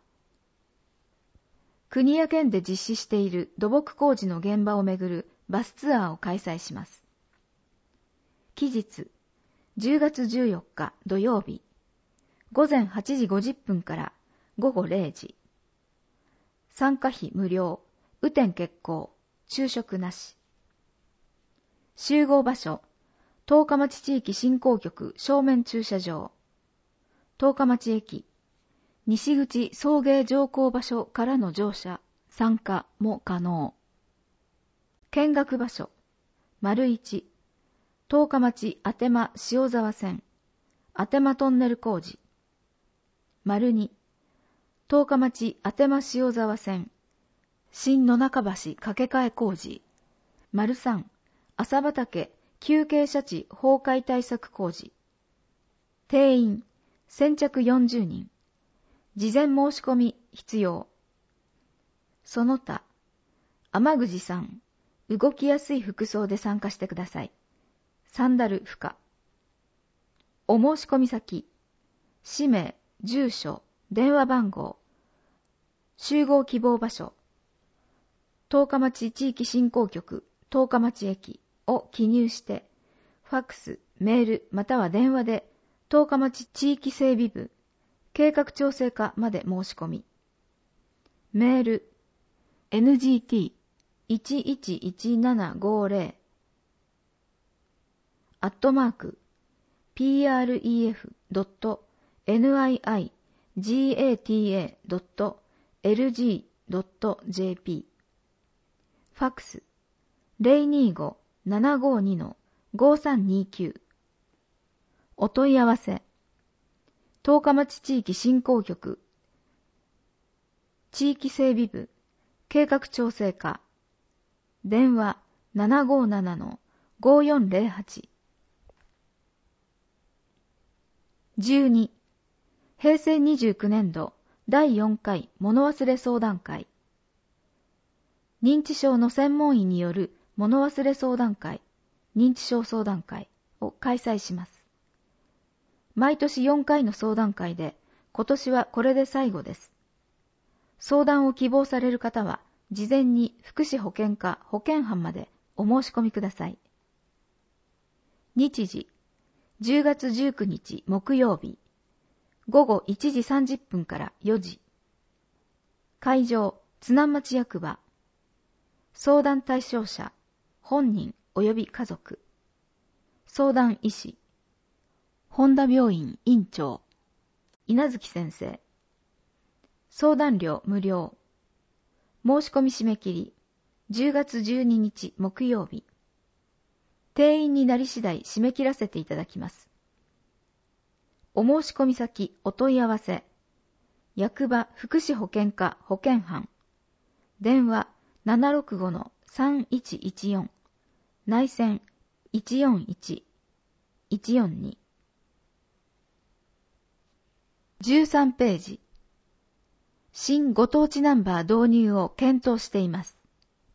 国や県で実施している土木工事の現場をめぐるバスツアーを開催します。期日、10月14日土曜日、午前8時50分から午後0時。参加費無料、雨天決行、昼食なし。集合場所、十日町地域振興局正面駐車場。十日町駅、西口送迎乗降場所からの乗車、参加も可能。見学場所、丸1、十日町あてま塩沢線、あてまトンネル工事。丸2、十日町あてま塩沢線、新野中橋架け替え工事。丸3、浅畑旧傾斜地崩壊対策工事。定員、先着40人。事前申し込み必要。その他、天口さん、動きやすい服装で参加してください。サンダル不可。お申し込み先、氏名、住所、電話番号、集合希望場所、十日町地域振興局十日町駅を記入して、ファックス、メールまたは電話で十日町地域整備部計画調整課まで申し込み。メール NGT111750 @pref.niigata.lg.jp ファックス 025-752-5329 お問い合わせ十日町地域振興局、地域整備部、計画調整課、電話 757-5408。12、平成29年度第4回物忘れ相談会。認知症の専門医による物忘れ相談会、認知症相談会を開催します。毎年4回の相談会で、今年はこれで最後です。相談を希望される方は、事前に福祉保健課保健班までお申し込みください。日時、10月19日木曜日、午後1時30分から4時。会場、津南町役場。相談対象者、本人及び家族。相談医師、本田病院院長、稲月先生。相談料無料。申し込み締め切り、10月12日木曜日。定員になり次第締め切らせていただきます。お申し込み先お問い合わせ。役場福祉保健課保健班。電話 765-3114。内線 141-142。13ページ。新ご当地ナンバー導入を検討しています。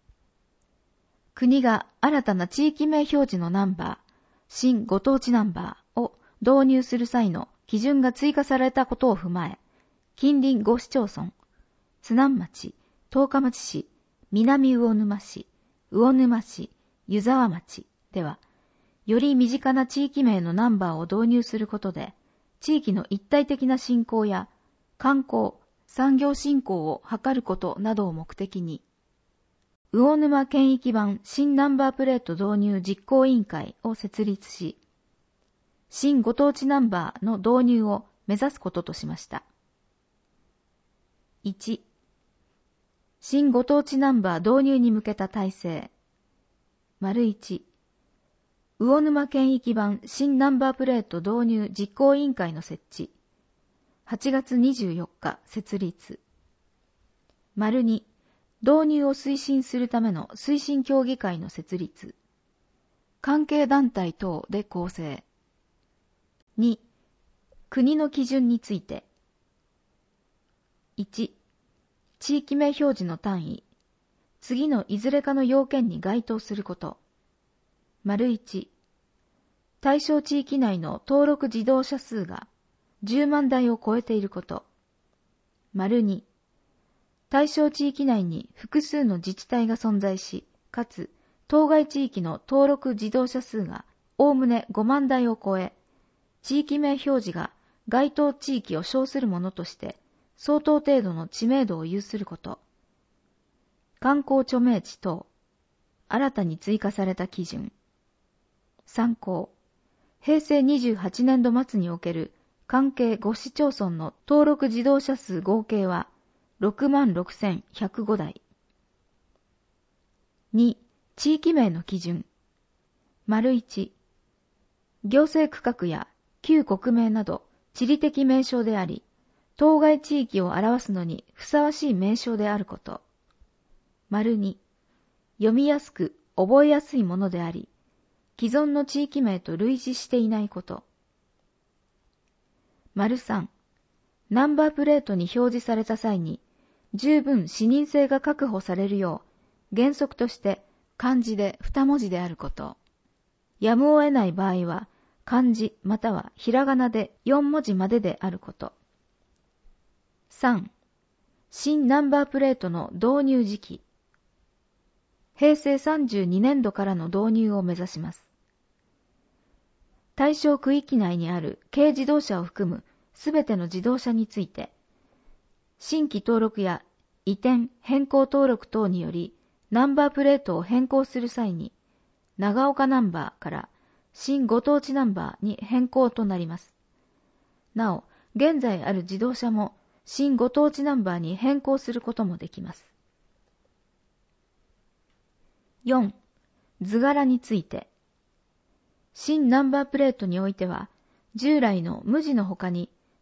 国が新たな地域名表示のナンバー、新ご当地ナンバーを導入する際の基準が追加されたことを踏まえ、近隣5市町村、津南町、十日町市、南魚沼市、魚沼市、湯沢町では、より身近な地域名のナンバーを導入することで、地域の一体的な振興や観光、産業振興を図ることなどを目的に、魚沼県域版新ナンバープレート導入実行委員会を設立し、新ご当地ナンバーの導入を目指すこととしました。1、新ご当地ナンバー導入に向けた体制。1、魚沼県域版新ナンバープレート導入実行委員会の設置。8月24日設立。2、導入を推進するための推進協議会の設立。関係団体等で構成。2、国の基準について。1、地域名表示の単位。次のいずれかの要件に該当すること。1、対象地域内の登録自動車数が10万台を超えていること。2、対象地域内に複数の自治体が存在し、かつ当該地域の登録自動車数がおおむね5万台を超え、地域名表示が該当地域を称するものとして相当程度の知名度を有すること。観光著名地等、新たに追加された基準。参考。平成28年度末における関係5市町村の登録自動車数合計は 66,105 台。2、地域名の基準。1、行政区画や旧国名など地理的名称であり、当該地域を表すのにふさわしい名称であること。2、読みやすく覚えやすいものであり、既存の地域名と類似していないこと。3、ナンバープレートに表示された際に、十分視認性が確保されるよう、原則として漢字で2文字であること。やむを得ない場合は、漢字またはひらがなで4文字までであること。3、新ナンバープレートの導入時期。平成32年度からの導入を目指します。対象区域内にある軽自動車を含むすべての自動車について、新規登録や移転・変更登録等によりナンバープレートを変更する際に、長岡ナンバーから新ご当地ナンバーに変更となります。なお、現在ある自動車も新ご当地ナンバーに変更することもできます。4、図柄について。新ナンバープレートにおいては、従来の無地の他に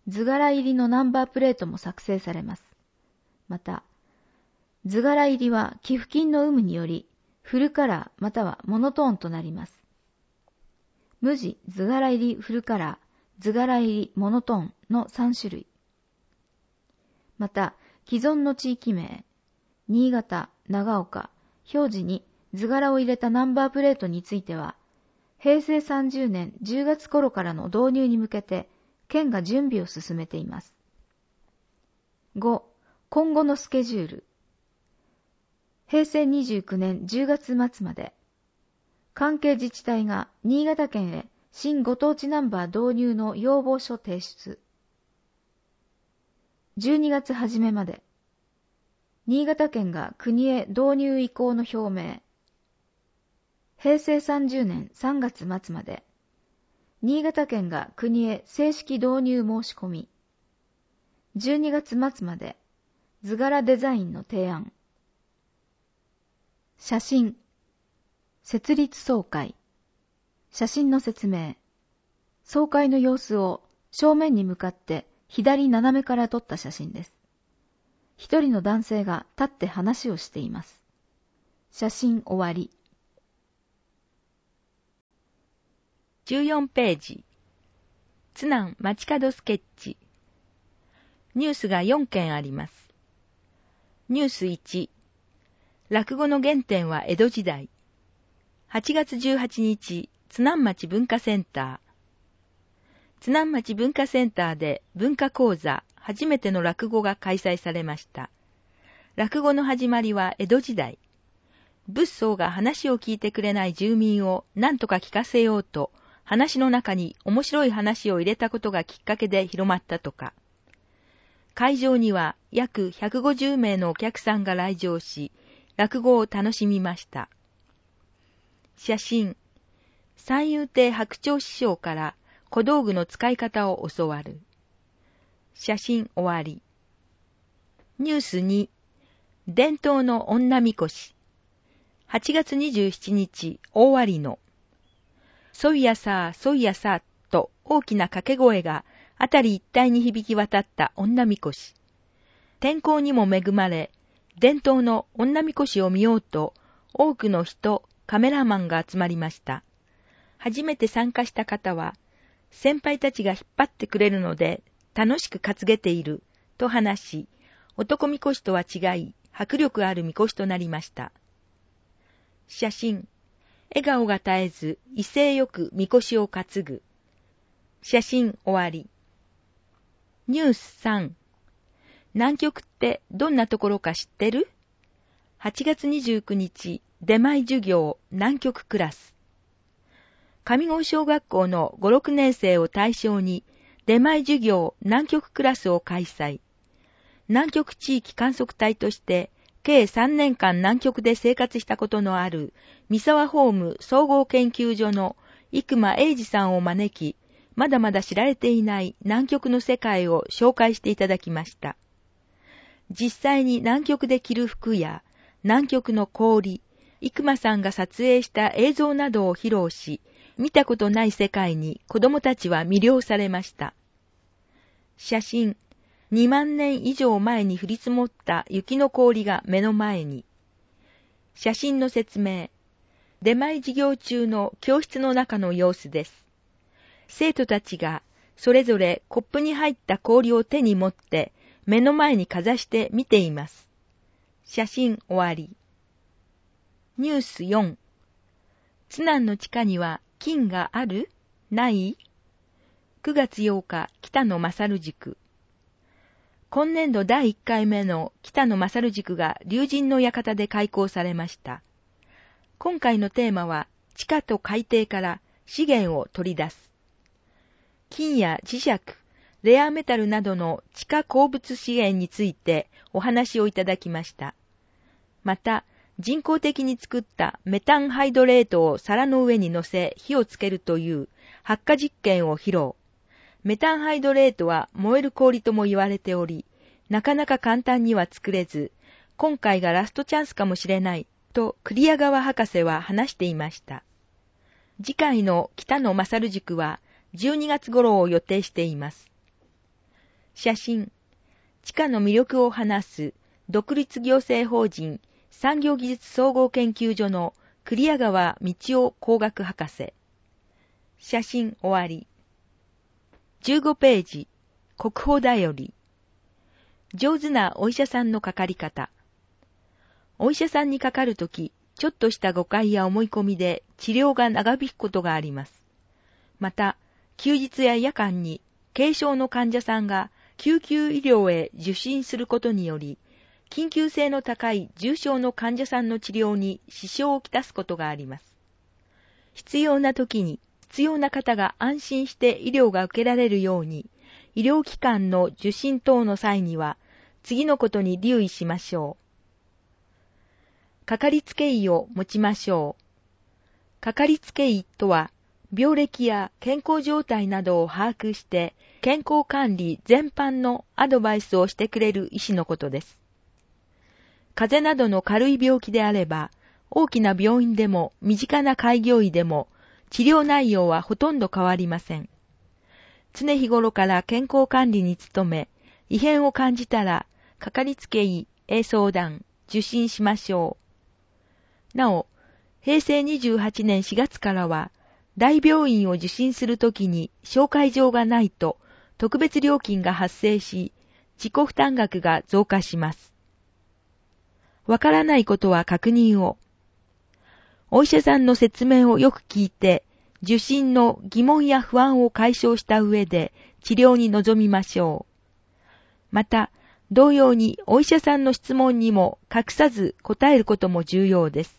図柄入りのナンバープレートも作成されます。また、図柄入りは寄付金の有無により、フルカラーまたはモノトーンとなります。無地図柄入りフルカラー、図柄入りモノトーンの3種類。また、既存の地域名、新潟、長岡、表示に図柄を入れたナンバープレートについては、平成30年10月頃からの導入に向けて、県が準備を進めています。5. 今後のスケジュール。平成29年10月末まで、関係自治体が新潟県へ新ご当地ナンバー導入の要望書提出。12月初めまで、新潟県が国へ導入移行の表明。平成30年3月末まで、新潟県が国へ正式導入申し込み。12月末まで、図柄デザインの提案。写真。設立総会。写真の説明。総会の様子を正面に向かって左斜めから撮った写真です。一人の男性が立って話をしています。写真終わり。 14ページ。津南街角スケッチ。ニュースが4件あります。ニュース1。落語の原点は江戸時代。8月18日、津南町文化センター。津南町文化センターで文化講座、初めての落語が開催されました。落語の始まりは江戸時代。仏僧が話を聞いてくれない住民を何とか聞かせようと、話の中に面白い話を入れたことがきっかけで広まったとか。会場には約150名のお客さんが来場し、落語を楽しみました。写真。三遊亭白鳥師匠から小道具の使い方を教わる。写真終わり。ニュース2。伝統の女みこし。8月27日、大割の。そいやさ、そいやさ、と大きな掛け声が辺り一帯に響き渡った女みこし。天候にも恵まれ、伝統の女みこしを見ようと、多くの人、カメラマンが集まりました。初めて参加した方は、先輩たちが引っ張ってくれるので、楽しく担げている、と話し、男みこしとは違い、迫力あるみこしとなりました。写真。笑顔が絶えず、威勢よくみこしを担ぐ。写真終わり。ニュース3。南極ってどんなところか知ってる？ 8 月29日、出前授業南極クラス。上郷小学校の5、6年生を対象に、出前授業南極クラスを開催。南極地域観測隊として、計3年間南極で生活したことのある三沢ホーム総合研究所の生間英二さんを招き、まだまだ知られていない南極の世界を紹介していただきました。実際に南極で着る服や南極の氷、生間さんが撮影した映像などを披露し、見たことない世界に子供たちは魅了されました。写真。2万年以上前に降り積もった雪の氷が目の前に。写真の説明。出前授業中の教室の中の様子です。生徒たちがそれぞれコップに入った氷を手に持って目の前にかざして見ています。写真終わり。ニュース4。津南の地下には金がある？ない？ 9 月8日、北野勝塾。今年度第1回目の北野勝塾が龍神の館で開講されました。今回のテーマは地下と海底から資源を取り出す。金や磁石、レアメタルなどの地下鉱物資源についてお話をいただきました。また、人工的に作ったメタンハイドレートを皿の上に乗せ火をつけるという発火実験を披露。メタンハイドレートは燃える氷とも言われており、なかなか簡単には作れず、今回がラストチャンスかもしれないと栗屋川博士は話していました。次回の北野勝塾は12月頃を予定しています。 写真、地下の魅力を話す独立行政法人産業技術総合研究所の栗屋川道夫工学博士。写真終わり。15ページ、国宝だより。上手なお医者さんのかかり方。お医者さんにかかるとき、ちょっとした誤解や思い込みで治療が長引くことがあります。また、休日や夜間に軽症の患者さんが救急医療へ受診することにより、緊急性の高い重症の患者さんの治療に支障をきたすことがあります。必要な時に必要な方が安心して医療が受けられるように、医療機関の受診等の際には、次のことに留意しましょう。かかりつけ医を持ちましょう。かかりつけ医とは、病歴や健康状態などを把握して、健康管理全般のアドバイスをしてくれる医師のことです。風邪などの軽い病気であれば、大きな病院でも身近な開業医でも、治療内容はほとんど変わりません。常日頃から健康管理に努め、異変を感じたら、かかりつけ医へ相談、受診しましょう。なお、平成28年4月からは、大病院を受診するときに紹介状がないと特別料金が発生し、自己負担額が増加します。わからないことは確認を。お医者さんの説明をよく聞いて、受診の疑問や不安を解消した上で治療に臨みましょう。また、同様にお医者さんの質問にも隠さず答えることも重要です。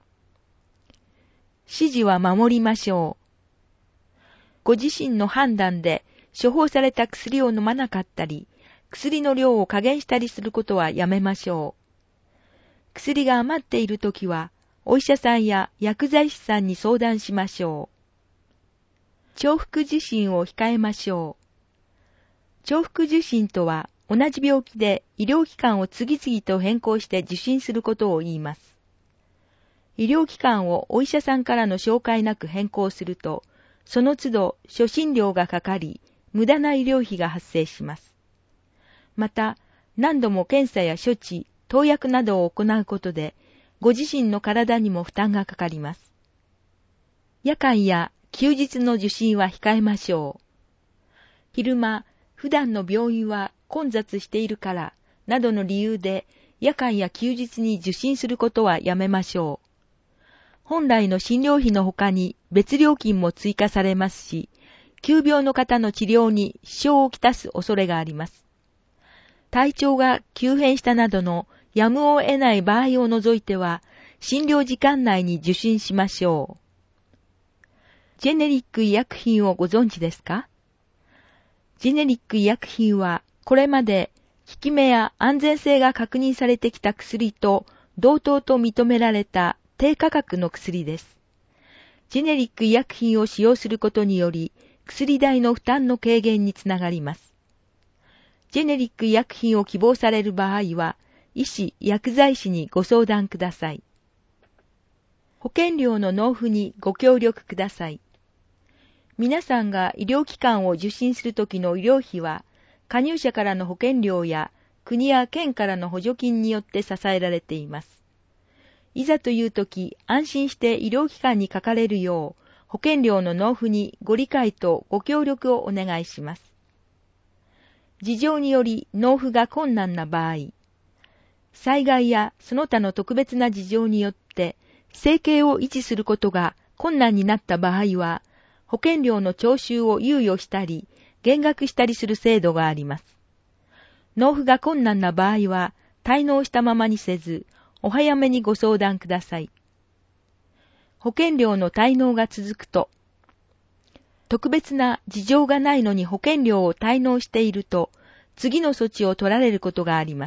指示は守りましょう。ご自身の判断で処方された薬を飲まなかったり、薬の量を加減したりすることはやめましょう。薬が余っているときは、お医者さんや薬剤師さんに相談しましょう。重複受診を控えましょう。重複受診とは、同じ病気で医療機関を次々と変更して受診することを言います。医療機関をお医者さんからの紹介なく変更すると、その都度初診料がかかり、無駄な医療費が発生します。また、何度も検査や処置、投薬などを行うことで、ご自身の体にも負担がかかります。夜間や休日の受診は控えましょう。昼間、普段の病院は混雑しているから、などの理由で、夜間や休日に受診することはやめましょう。本来の診療費の他に別料金も追加されますし、急病の方の治療に支障をきたす恐れがあります。体調が急変したなどのやむを得ない場合を除いては、診療時間内に受診しましょう。ジェネリック医薬品をご存知ですか？ジェネリック医薬品は、これまで効き目や安全性が確認されてきた薬と同等と認められた低価格の薬です。ジェネリック医薬品を使用することにより、薬代の負担の軽減につながります。ジェネリック医薬品を希望される場合は、医師・薬剤師にご相談ください。保険料の納付にご協力ください。皆さんが医療機関を受診するときの医療費は、加入者からの保険料や国や県からの補助金によって支えられています。いざというとき、安心して医療機関にかかれるよう、保険料の納付にご理解とご協力をお願いします。事情により納付が困難な場合、災害やその他の特別な事情によって生計を維持することが困難になった場合は、保険料の徴収を猶予したり、減額したりする制度があります。納付が困難な場合は、滞納したままにせず、お早めにご相談ください。保険料の滞納が続くと、特別な事情がないのに保険料を滞納していると、次の措置を取られることがあります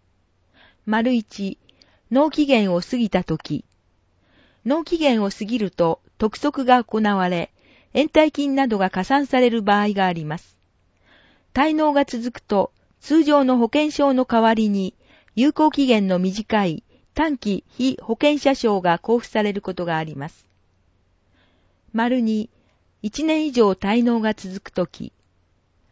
。1、納期限を過ぎたとき、納期限を過ぎると督促が行われ、延滞金などが加算される場合があります。滞納が続くと、通常の保険証の代わりに、有効期限の短い短期非保険者証が交付されることがあります。2、1年以上滞納が続くとき、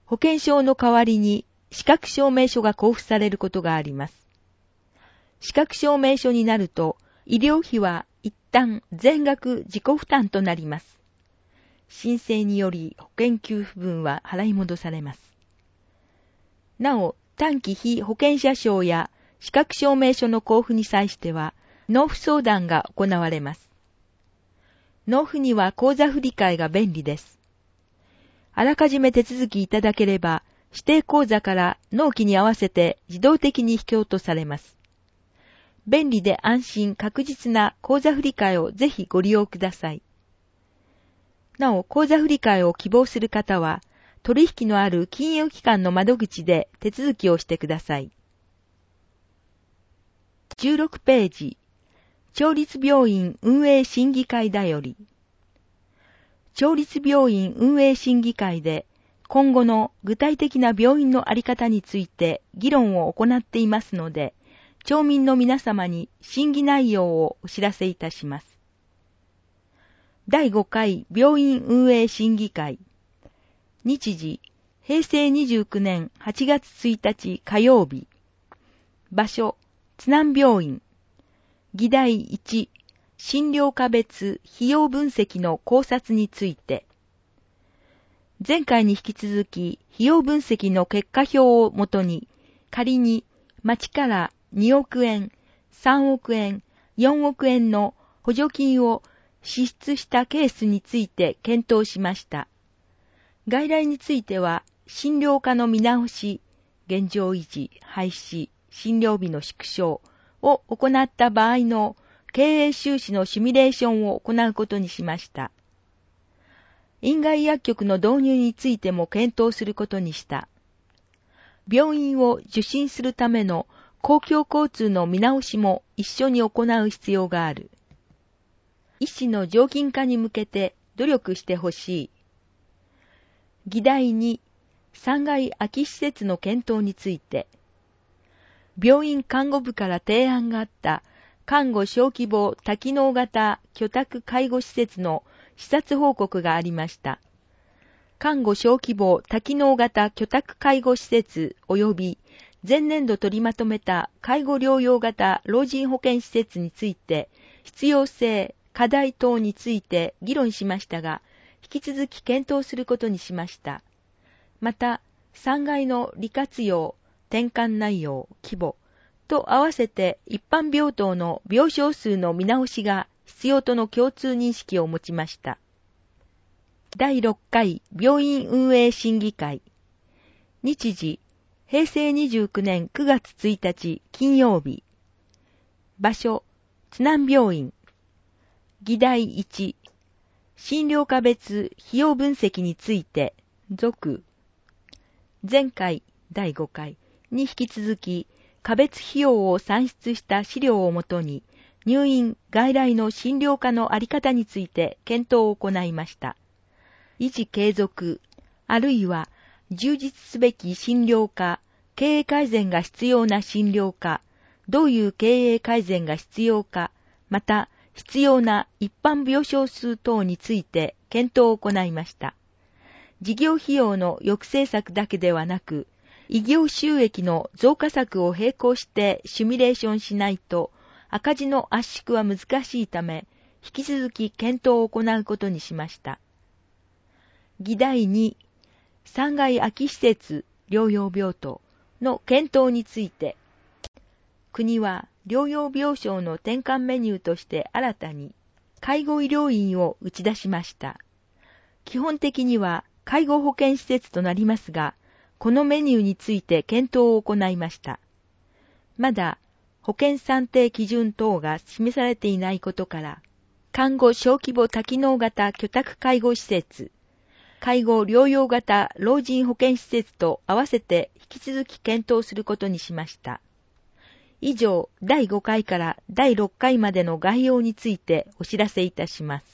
保険証の代わりに資格証明書が交付されることがあります。資格証明書になると、医療費は一旦全額自己負担となります。申請により保険給付分は払い戻されます。なお、短期非保険者証や資格証明書の交付に際しては、納付相談が行われます。納付には口座振替が便利です。あらかじめ手続きいただければ、指定口座から納期に合わせて自動的に引き落とされます。便利で安心確実な口座振替をぜひご利用ください。なお、口座振替を希望する方は、取引のある金融機関の窓口で手続きをしてください。16ページ、町立病院運営審議会だより。町立病院運営審議会で、今後の具体的な病院の在り方について議論を行っていますので、町民の皆様に審議内容をお知らせいたします。第5回病院運営審議会。日時、平成29年8月1日火曜日。場所、津南病院。議題1、診療科別費用分析の考察について。前回に引き続き、費用分析の結果表をもとに、仮に町から2億円、3億円、4億円の補助金を支出したケースについて検討しました。外来については、診療科の見直し、現状維持、廃止、診療日の縮小を行った場合の経営収支のシミュレーションを行うことにしました。院外薬局の導入についても検討することにした。病院を受診するための公共交通の見直しも一緒に行う必要がある。医師の常勤化に向けて努力してほしい。議題2、3階空き施設の検討について。病院看護部から提案があった看護小規模多機能型居宅介護施設の視察報告がありました。看護小規模多機能型居宅介護施設及び前年度取りまとめた介護療養型老人保健施設について必要性、課題等について議論しましたが、引き続き検討することにしました。また、3階の利活用、転換内容、規模と合わせて一般病棟の病床数の見直しが必要との共通認識を持ちました。第6回病院運営審議会。日時、平成29年9月1日金曜日。場所、津南病院。議題1、診療科別費用分析について、続。前回第5回に引き続き、科別費用を算出した資料をもとに、入院・外来の診療科の在り方について検討を行いました。維持継続、あるいは充実すべき診療科、経営改善が必要な診療科、どういう経営改善が必要か、また必要な一般病床数等について検討を行いました。事業費用の抑制策だけではなく、医療収益の増加策を並行してシミュレーションしないと、赤字の圧縮は難しいため、引き続き検討を行うことにしました。議題2、3階空き施設療養病棟の検討について、国は療養病床の転換メニューとして新たに介護医療院を打ち出しました。基本的には介護保健施設となりますが、このメニューについて検討を行いました。まだ保健算定基準等が示されていないことから、看護小規模多機能型居宅介護施設、介護療養型老人保健施設と合わせて引き続き検討することにしました。以上、第5回から第6回までの概要についてお知らせいたします。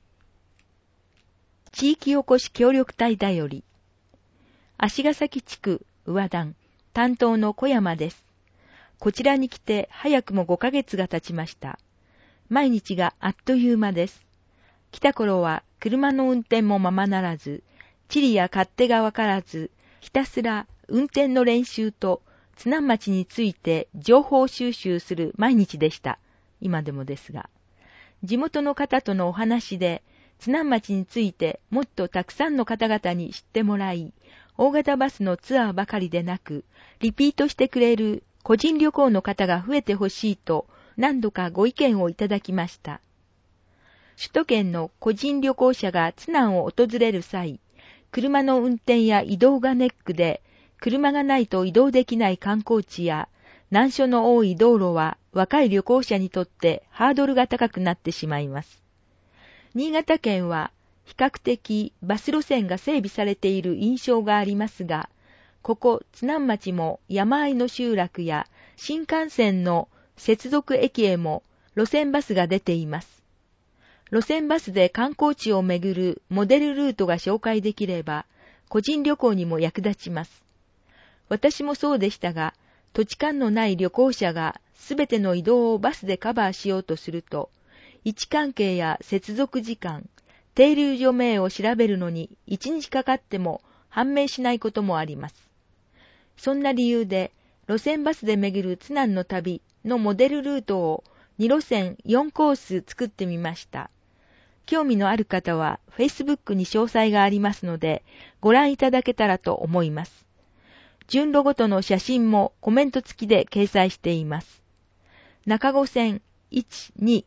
地域おこし協力隊だより、足ヶ崎地区上段担当の小山です。こちらに来て早くも5ヶ月が経ちました。毎日があっという間です。来た頃は車の運転もままならず、地理や勝手がわからず、 ひたすら運転の練習と津南町について情報収集する毎日でした。今でもですが。地元の方とのお話で、津南町についてもっとたくさんの方々に知ってもらい、大型バスのツアーばかりでなく、リピートしてくれる個人旅行の方が増えてほしいと何度かご意見をいただきました。首都圏の個人旅行者が津南を訪れる際、車の運転や移動がネックで、車がないと移動できない観光地や難所の多い道路は若い旅行者にとってハードルが高くなってしまいます。新潟県は比較的バス路線が整備されている印象がありますが、ここ津南町も山あいの集落や新幹線の接続駅へも路線バスが出ています。路線バスで観光地を巡るモデルルートが紹介できれば、個人旅行にも役立ちます。私もそうでしたが、土地勘のない旅行者がすべての移動をバスでカバーしようとすると、位置関係や接続時間、停留所名を調べるのに1日かかっても判明しないこともあります。そんな理由で、路線バスで巡る津南の旅のモデルルートを2路線4コース作ってみました。興味のある方は Facebook に詳細がありますので、ご覧いただけたらと思います。順路ごとの写真もコメント付きで掲載しています。中5線12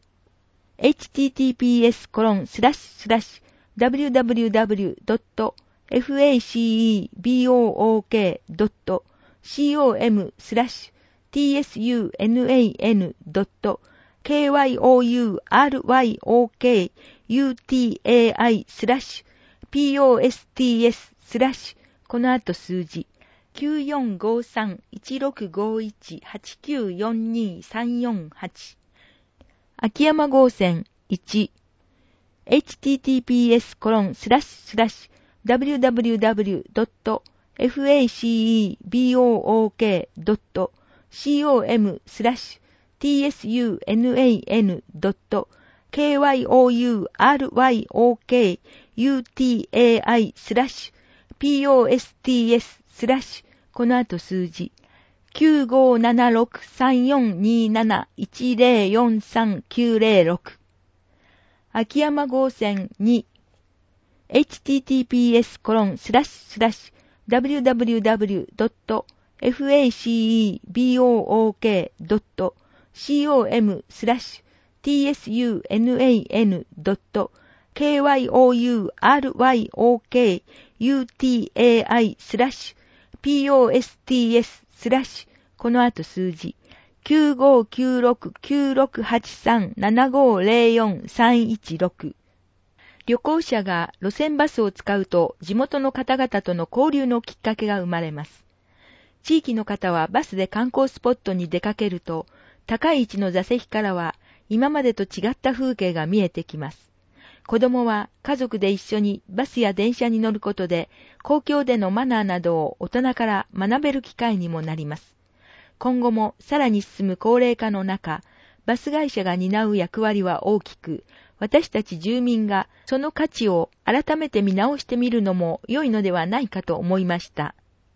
https://www.facebook.com/tsunabooker.coiury/posts/ この後数字9453-1651-8942-348秋山号線1 https://www.facebook.com/tsunabooker.coiury/posts/ この後数字95763427-1043-906秋山号線2 https://www.facebook.com/tsunabooker.coiury/posts/ この後数字9596-9683-7504-316旅行者が路線バスを使うと地元の方々との交流のきっかけが生まれます。地域の方はバスで観光スポットに出かけると、高い位置の座席からは今までと違った風景が見えてきます。子供は家族で一緒にバスや電車に乗ることで、公共でのマナーなどを大人から学べる機会にもなります。今後もさらに進む高齢化の中、バス会社が担う役割は大きく、私たち住民がその価値を改めて見直してみるのも良いのではないかと思いました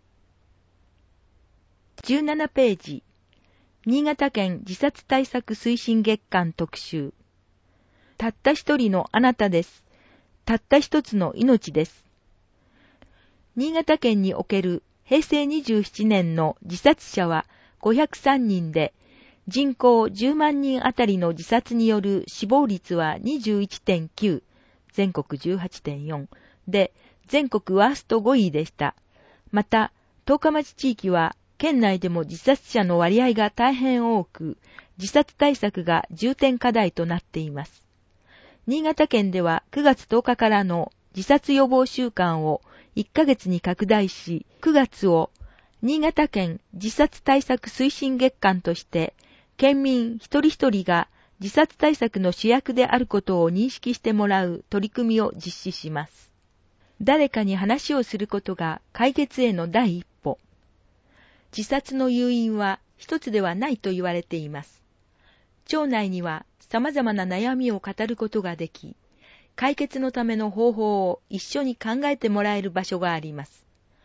。17ページ、新潟県自殺対策推進月間特集。たった一人のあなたです。たった一つの命です。新潟県における平成27年の自殺者は503人で、人口10万人あたりの自殺による死亡率は 21.9、全国 18.4 で、全国ワースト5位でした。また、十日町地域は県内でも自殺者の割合が大変多く、自殺対策が重点課題となっています。新潟県では9月10日からの自殺予防週間を1ヶ月に拡大し、9月を新潟県自殺対策推進月間として、県民一人一人が自殺対策の主役であることを認識してもらう取り組みを実施します。誰かに話をすることが解決への第一歩。自殺の誘因は一つではないと言われています。町内には様々な悩みを語ることができ、解決のための方法を一緒に考えてもらえる場所があります。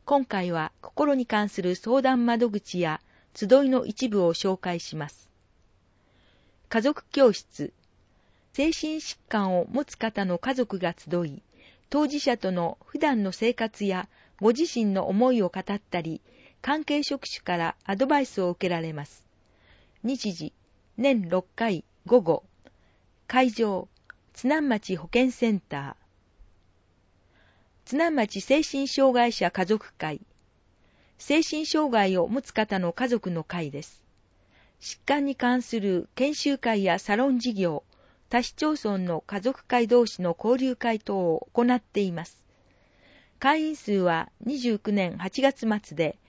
今回は心に関する相談窓口や集いの一部を紹介します。家族教室。精神疾患を持つ方の家族が集い、当事者との普段の生活やご自身の思いを語ったり、関係職種からアドバイスを受けられます。日時、年6回午後。会場、津南町保健センター。津南町精神障害者家族会。精神障害を持つ方の家族の会です。疾患に関する研修会やサロン事業、他市町村の家族会同士の交流会等を行っています。会員数は29年8月末で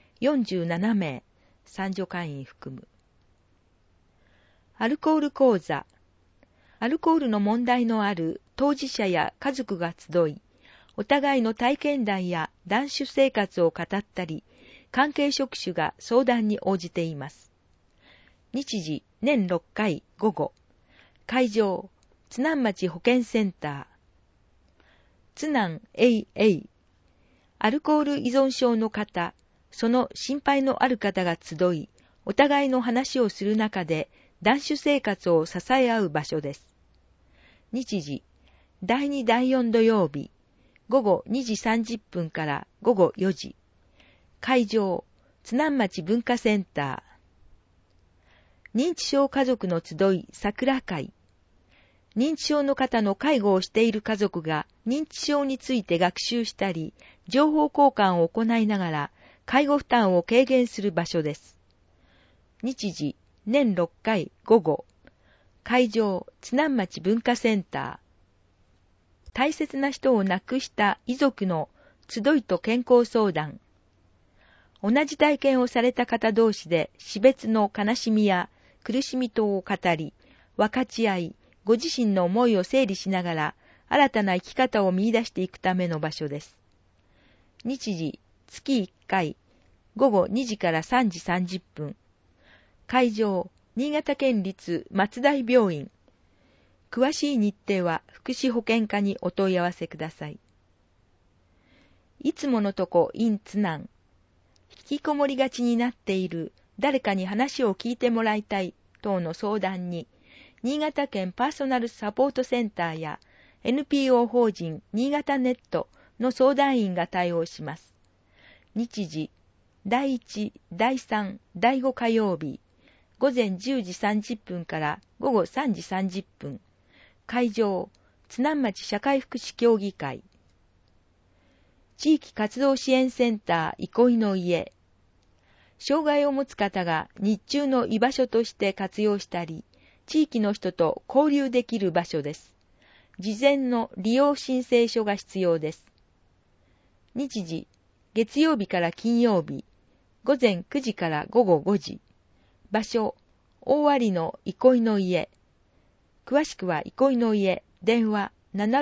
47名、参助会員含む。アルコール講座。アルコールの問題のある当事者や家族が集い、お互いの体験談や断酒生活を語ったり、関係職種が相談に応じています。日時、年6回午後。会場、津南町保健センター。津南 AA。アルコール依存症の方、その心配のある方が集い、お互いの話をする中で、断酒生活を支え合う場所です。日時、第2第4土曜日、午後2時30分から午後4時。会場、津南町文化センター。認知症家族の集い桜会。認知症の方の介護をしている家族が認知症について学習したり、情報交換を行いながら介護負担を軽減する場所です。日時、年6回午後。会場、津南町文化センター。大切な人を亡くした遺族の集いと健康相談。同じ体験をされた方同士で死別の悲しみや苦しみ等を語り、分かち合い、ご自身の思いを整理しながら新たな生き方を見出していくための場所です。日時、月1回、午後2時から3時30分。会場、新潟県立松大病院。詳しい日程は福祉保健課にお問い合わせください。いつものとこ in 津南。引きこもりがちになっている誰かに話を聞いてもらいたい等の相談に、新潟県パーソナルサポートセンターや NPO 法人新潟ネットの相談員が対応します。日時、第1、第3、第5火曜日、午前10時30分から午後3時30分。会場、津南町社会福祉協議会。地域活動支援センター憩いの家。障害を持つ方が日中の居場所として活用したり、地域の人と交流できる場所です。事前の利用申請書が必要です。日時、月曜日から金曜日、午前9時から午後5時。場所、大割の憩いの家。詳しくは憩いの家、電話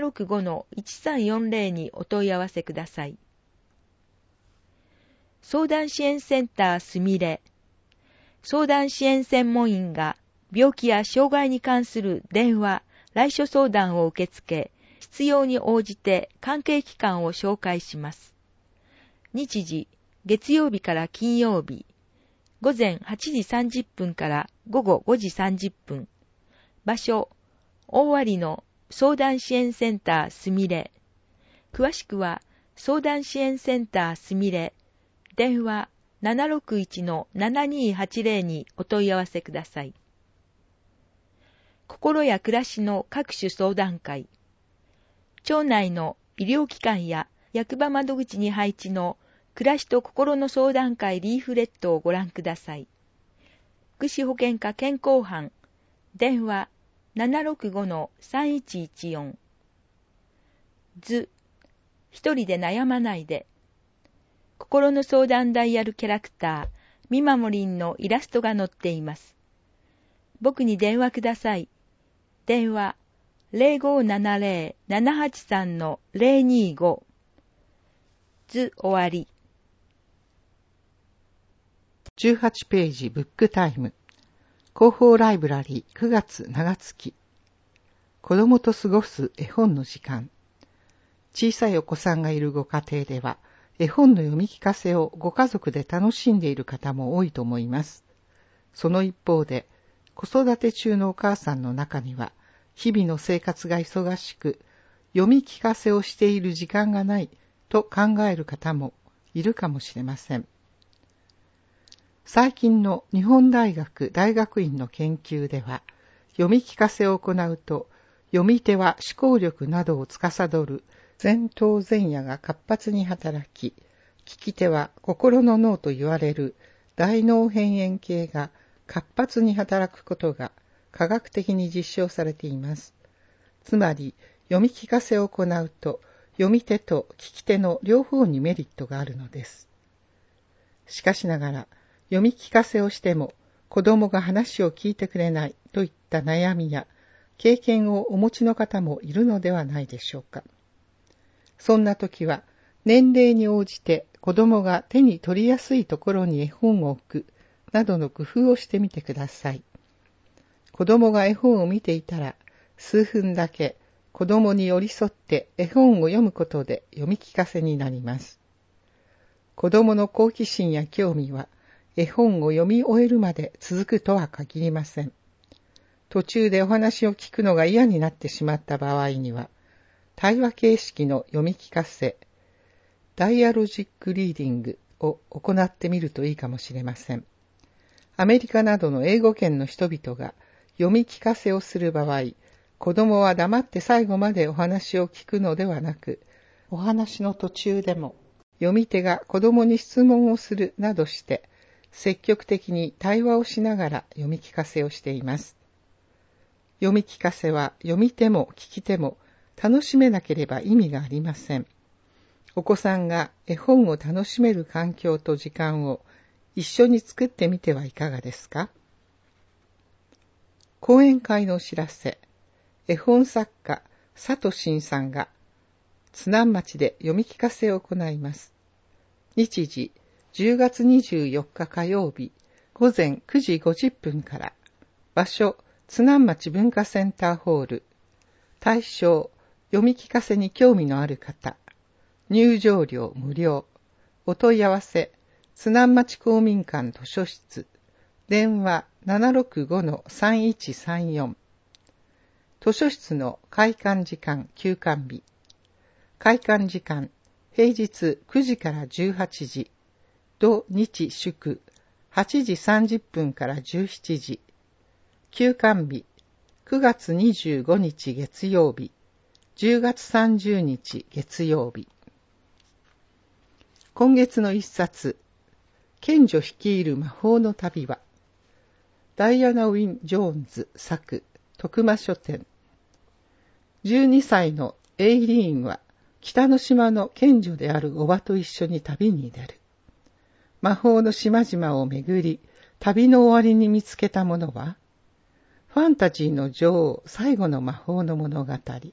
765-1340 にお問い合わせください。相談支援センターすみれ。相談支援専門員が病気や障害に関する電話、来所相談を受け付け、必要に応じて関係機関を紹介します。日時、月曜日から金曜日、午前8時30分から午後5時30分。場所、大割の相談支援センターすみれ。詳しくは相談支援センターすみれ。電話 761-7280 にお問い合わせください。心や暮らしの各種相談会。町内の医療機関や役場窓口に配置の暮らしと心の相談会リーフレットをご覧ください。福祉保健課健康班。電話 765-3114。図。一人で悩まないで。心の相談ダイヤルキャラクター、みまもりんのイラストが載っています。僕に電話ください。電話 0570-783-025。図終わり。 18ページブックタイム。広報ライブラリー9月長月。子供と過ごす絵本の時間。小さいお子さんがいるご家庭では、 絵本の読み聞かせをご家族で楽しんでいる方も多いと思います。その一方で、子育て中のお母さんの中には、日々の生活が忙しく、読み聞かせをしている時間がないと考える方もいるかもしれません。最近の日本大学大学院の研究では、読み聞かせを行うと、読み手は思考力などを司る前頭前野が活発に働き、聞き手は心の脳と言われる大脳辺縁系が活発に働くことが科学的に実証されています。つまり、読み聞かせを行うと、読み手と聞き手の両方にメリットがあるのです。しかしながら、読み聞かせをしても、子供が話を聞いてくれないといった悩みや経験をお持ちの方もいるのではないでしょうか。そんな時は、年齢に応じて子供が手に取りやすいところに絵本を置くなどの工夫をしてみてください。子供が絵本を見ていたら、数分だけ子供に寄り添って絵本を読むことで読み聞かせになります。子供の好奇心や興味は、絵本を読み終えるまで続くとは限りません。途中でお話を聞くのが嫌になってしまった場合には、対話形式の読み聞かせ、ダイアロジックリーディングを行ってみるといいかもしれません。アメリカなどの英語圏の人々が読み聞かせをする場合、子供は黙って最後までお話を聞くのではなく、お話の途中でも読み手が子供に質問をするなどして、積極的に対話をしながら読み聞かせをしています。読み聞かせは読み手も聞き手も楽しめなければ意味がありません。お子さんが絵本を楽しめる環境と時間を一緒に作ってみてはいかがですか？講演会のお知らせ。絵本作家佐藤真さんが津南町で読み聞かせを行います。日時10月24日火曜日午前9時50分から、場所津南町文化センターホール、対象読み聞かせに興味のある方、入場料無料、お問い合わせ津南町公民館図書室、電話 765-3134、図書室の開館時間休館日、開館時間平日9時から18時、土日祝8時30分から17時、休館日9月25日月曜日、10月30日月曜日。今月の一冊、賢女率いる魔法の旅は、ダイアナ・ウィン・ジョーンズ作、徳間書店。12歳のエイリーンは、北の島の賢女であるおばと一緒に旅に出る。魔法の島々を巡り、旅の終わりに見つけたものは、ファンタジーの女王最後の魔法の物語。9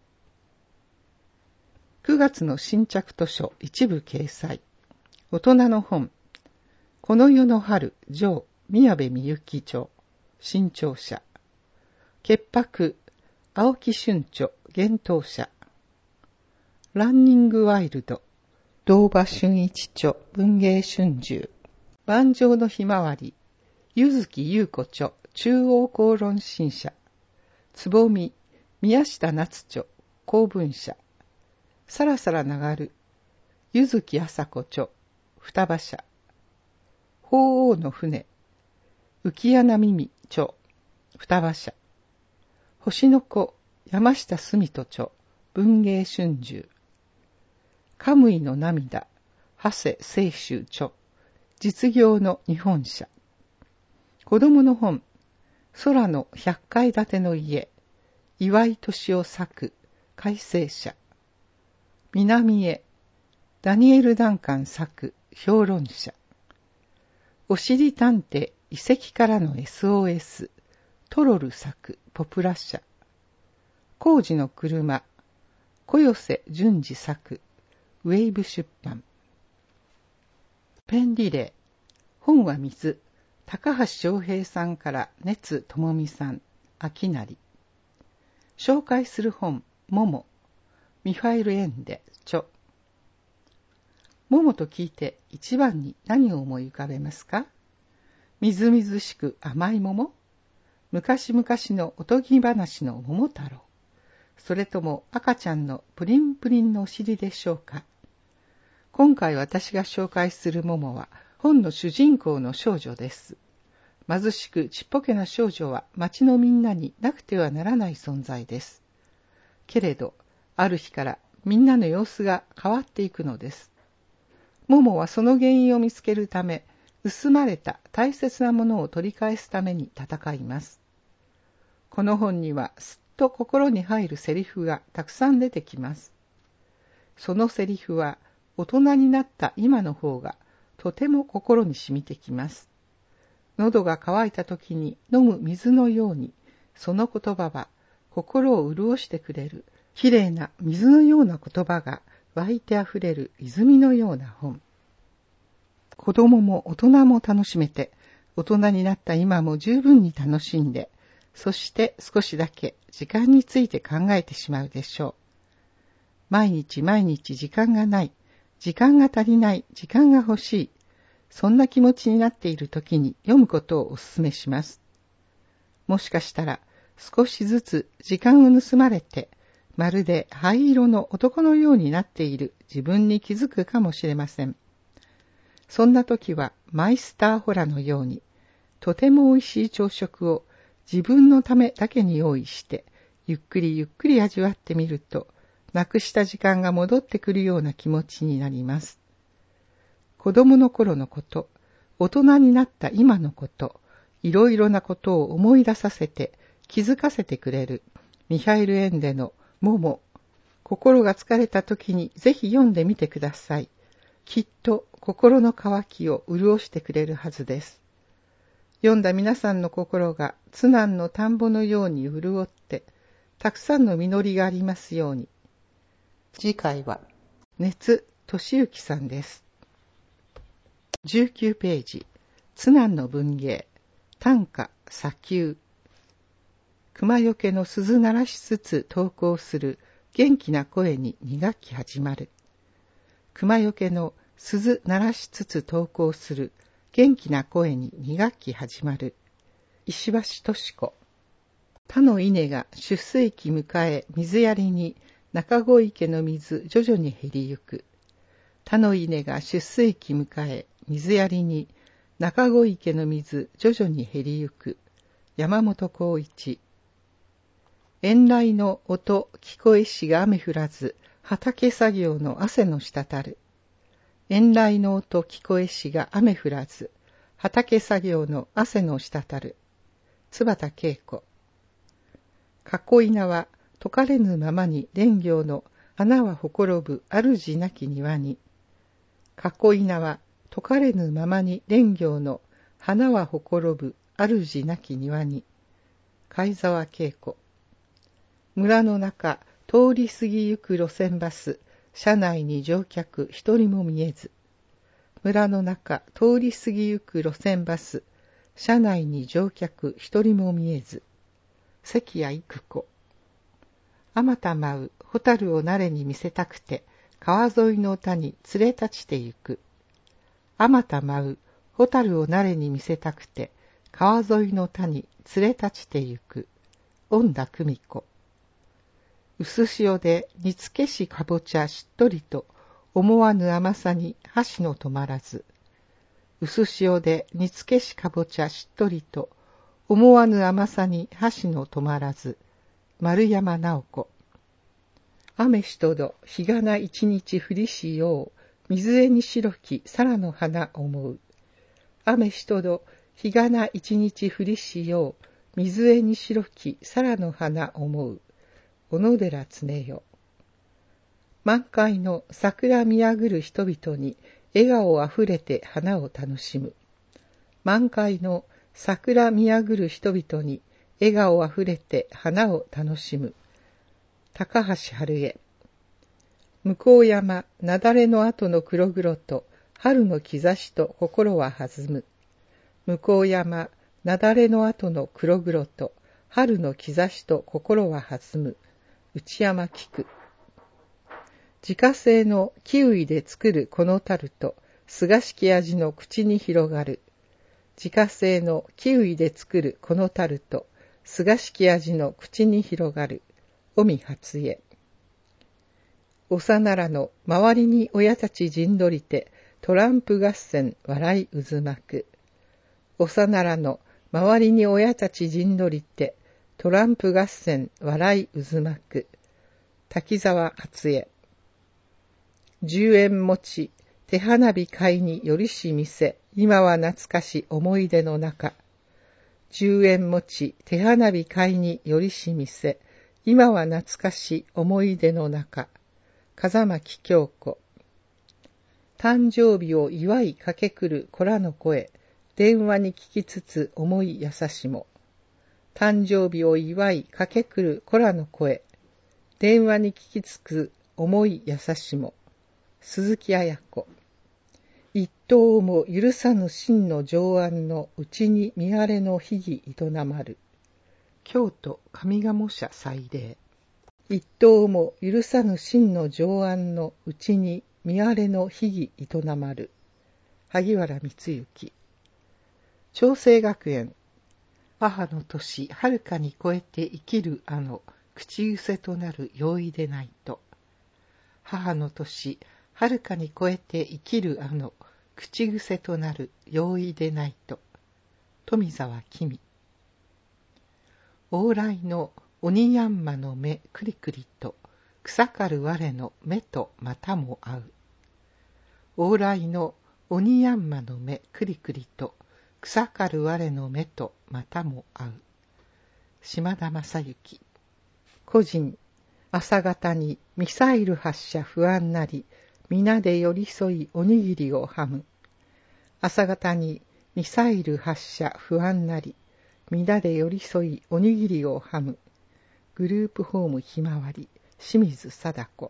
月の新着図書一部掲載。大人の本。この世の春、上、宮部みゆき著。新潮社。潔白、青木春著、幻冬社。ランニングワイルド。堂場俊一著、文芸春秋。万丈のひまわり。柚木優子著、中央公論新社。つぼみ、宮下夏著、公文社。さらさら流る、柚木麻子著、双葉社。鳳凰の船、浮穴耳著、双葉社。星の子、山下澄人著、文芸春秋。カムイの涙、長谷清舟著、実業の日本社。子供の本、空の100階建ての家、岩井俊夫作、改正社。南へ、ダニエル・ダンカン作、評論者。おしり探偵、遺跡からの SOS、トロル作、ポプラ社。工事の車、小寄淳二作、ウェイブ出版。ペンリレー、本は水、高橋翔平さんから熱智美さん、秋成。紹介する本、桃、ミファイル・エンデ、著。 桃と聞いて一番に何を思い浮かべますか？みずみずしく甘い桃？昔々のおとぎ話の桃太郎？それとも赤ちゃんのプリンプリンのお尻でしょうか？今回私が紹介する桃は本の主人公の少女です。貧しくちっぽけな少女は町のみんなになくてはならない存在です。けれど、ある日からみんなの様子が変わっていくのです。桃はその原因を見つけるため、盗まれた大切なものを取り返すために戦います。この本にはすっと心に入るセリフがたくさん出てきます。そのセリフは大人になった今の方がとても心に染みてきます。喉が渇いた時に飲む水のように、その言葉は心を潤してくれる、きれいな水のような言葉が湧いてあふれる泉のような本。子供も大人も楽しめて、大人になった今も十分に楽しんで、そして少しだけ時間について考えてしまうでしょう。毎日毎日時間がない、時間が足りない、時間が欲しい。そんな気持ちになっている時に読むことをお勧めします。もしかしたら少しずつ時間を盗まれて、まるで灰色の男のようになっている自分に気づくかもしれません。そんな時はマイスターホラのように、とても美味しい朝食を自分のためだけに用意して、ゆっくりゆっくり味わってみると、なくした時間が戻ってくるような気持ちになります。子供の頃のこと、大人になった今のこと、いろいろなことを思い出させて、気づかせてくれるミハイル・エンデの桃。心が疲れた時にぜひ読んでみてください。きっと心の渇きを潤してくれるはずです。読んだ皆さんの心が津南の田んぼのように潤って、たくさんの実りがありますように。次回は熱俊之さんです。19ページ、津南の文芸、短歌、砂丘。熊よけの鈴鳴らしつつ投稿する元気な声に2学期始まる。熊よけの鈴鳴らしつつ投稿する元気な声に2学期始まる。石橋敏子。他の稲が出水期迎え水やりに中小池の水徐々に減りゆく。他の稲が出水期迎え水やりに中小池の水徐々に減りゆく。山本浩一。遠来の音聞こえしが雨降らず、畑作業の汗の滴る。遠来の音聞こえしが雨降らず、畑作業の汗の滴る。津端恵子。囲い名は解かれぬままに蓮行の花はほころぶ主なき庭に。囲い名は解かれぬままに蓮行の花はほころぶ主なき庭に。貝沢恵子。村の中、通り過ぎゆく路線バス、車内に乗客一人も見えず。村の中、通り過ぎゆく路線バス、車内に乗客一人も見えず。関谷育子。あまた舞う蛍を慣れに見せたくて、川沿いの田に連れ立ちてゆく。あまた舞う蛍を慣れに見せたくて、川沿いの田に連れ立ちてゆく。恩田久美子。薄塩で煮つけしかぼちゃしっとりと、思わぬ甘さに箸の止まらず。薄塩で煮つけしかぼちゃしっとりと、思わぬ甘さに箸の止まらず。丸山直子。雨しとど日がな一日降りしよう、水絵に白き皿の花思う。雨しとど日がな一日降りしよう、水絵に白き皿の花思う。小野寺常世。満開の桜見上ぐる人々に笑顔あふれて花を楽しむ。満開の桜見上ぐる人々に笑顔あふれて花を楽しむ。高橋春江。向山なだれの後の黒々と春の兆しと心は弾む。向山なだれの後の黒々と春の兆しと心は弾む。内山菊。 自家製のキウイで作るこのタルト、すがしき味の口に広がる。自家製のキウイで作るこのタルト、すがしき味の口に広がる。尾身初江。幼らの周りに親たち陣取りて、トランプ合戦笑い渦巻く。幼らの周りに親たち陣取りて、トランプ合戦笑い渦巻く。滝沢勝恵。10円持ち、手花火買いによりし店、今は懐かし思い出の中。10円持ち、手花火買いによりし店、今は懐かし思い出の中。風巻京子。誕生日を祝いかけくる子らの声、電話に聞きつつ思い優しも。誕生日を祝いかけくる子らの声、電話に聞きつく思い優しも。鈴木綾子。一刀も許さぬ真の上安のうちに見荒れの秘儀営まる。京都上賀社祭礼。一刀も許さぬ真の上安のうちに見荒れの秘儀営まる。萩原光之。長生学園。母の年はるかに超えて生きる口癖となる容易でないと。母の年はるかに超えて生きる口癖となる容易でないと。富沢公。往来の鬼ヤンマの目くりくりと、草刈る我の目とまたも合う。往来の鬼ヤンマの目くりくりと、草刈る我の目とまたも合う。島田正幸。個人、朝方にミサイル発射不安なり、皆で寄り添いおにぎりをはむ。朝方にミサイル発射不安なり、皆で寄り添いおにぎりをはむ。グループホームひまわり、清水貞子。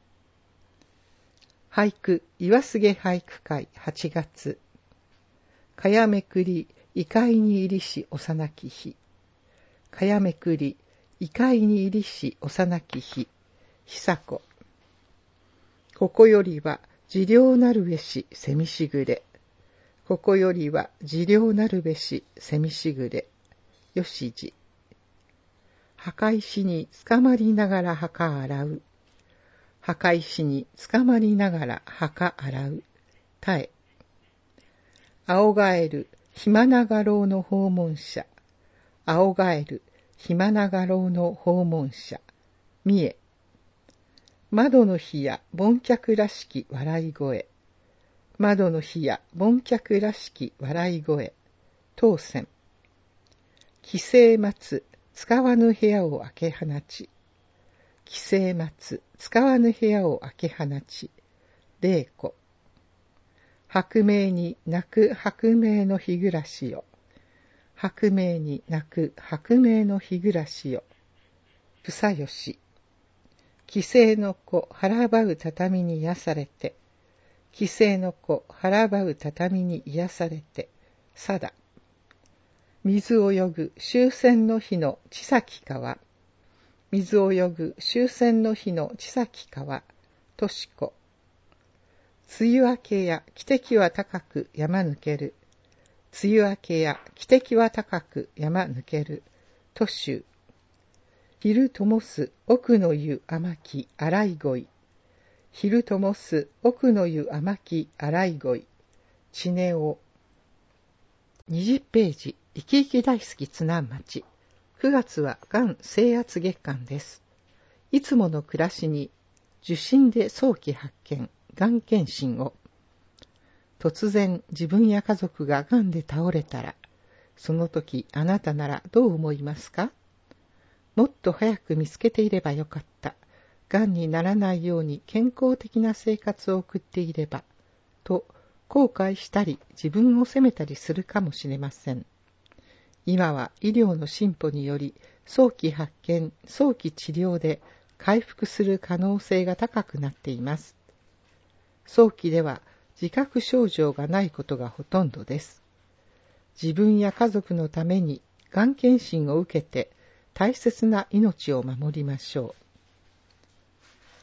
俳句、岩菅俳句会8月。かやめくり、異界に入りし幼き日。かやめくり、異界に入りし幼き日。久子。ここよりは自量なるべしせみしぐれ。ここよりは自量なるべしせみしぐれ。吉次。墓石につかまりながら墓洗う。墓石につかまりながら墓洗う。たえ。青ガエル、暇な画廊の訪問者。青ガエル、暇な画廊の訪問者。三重。窓の日や盆客らしき笑い声。窓の日や盆客らしき笑い声。当選。帰省待つ、使わぬ部屋を開け放ち。帰省待つ、使わぬ部屋を開け放ち。玲子。白明に泣く白明の日暮らしよ。白明に泣く白明の日暮らしよ。房吉。帰省の子腹ばう畳に癒されて。帰省の子腹ばう畳に癒されて。さだ。水を泳ぐ終戦の日の千崎川。水を泳ぐ終戦の日の千崎川。としこ。梅雨明けや汽笛は高く山抜ける。梅雨明けや汽笛は高く山抜ける。都州。昼灯す奥の湯甘き洗い恋。昼灯す奥の湯甘き洗い恋。ちねお。20ページ。生き生き大好き津南町。9月はがん征圧月間です。いつもの暮らしに受診で早期発見、がん検診を。突然自分や家族ががんで倒れたら、その時あなたならどう思いますか？もっと早く見つけていればよかった。がんにならないように健康的な生活を送っていれば、と後悔したり自分を責めたりするかもしれません。今は医療の進歩により早期発見、早期治療で回復する可能性が高くなっています。早期では自覚症状がないことがほとんどです。自分や家族のためにがん検診を受けて大切な命を守りましょう。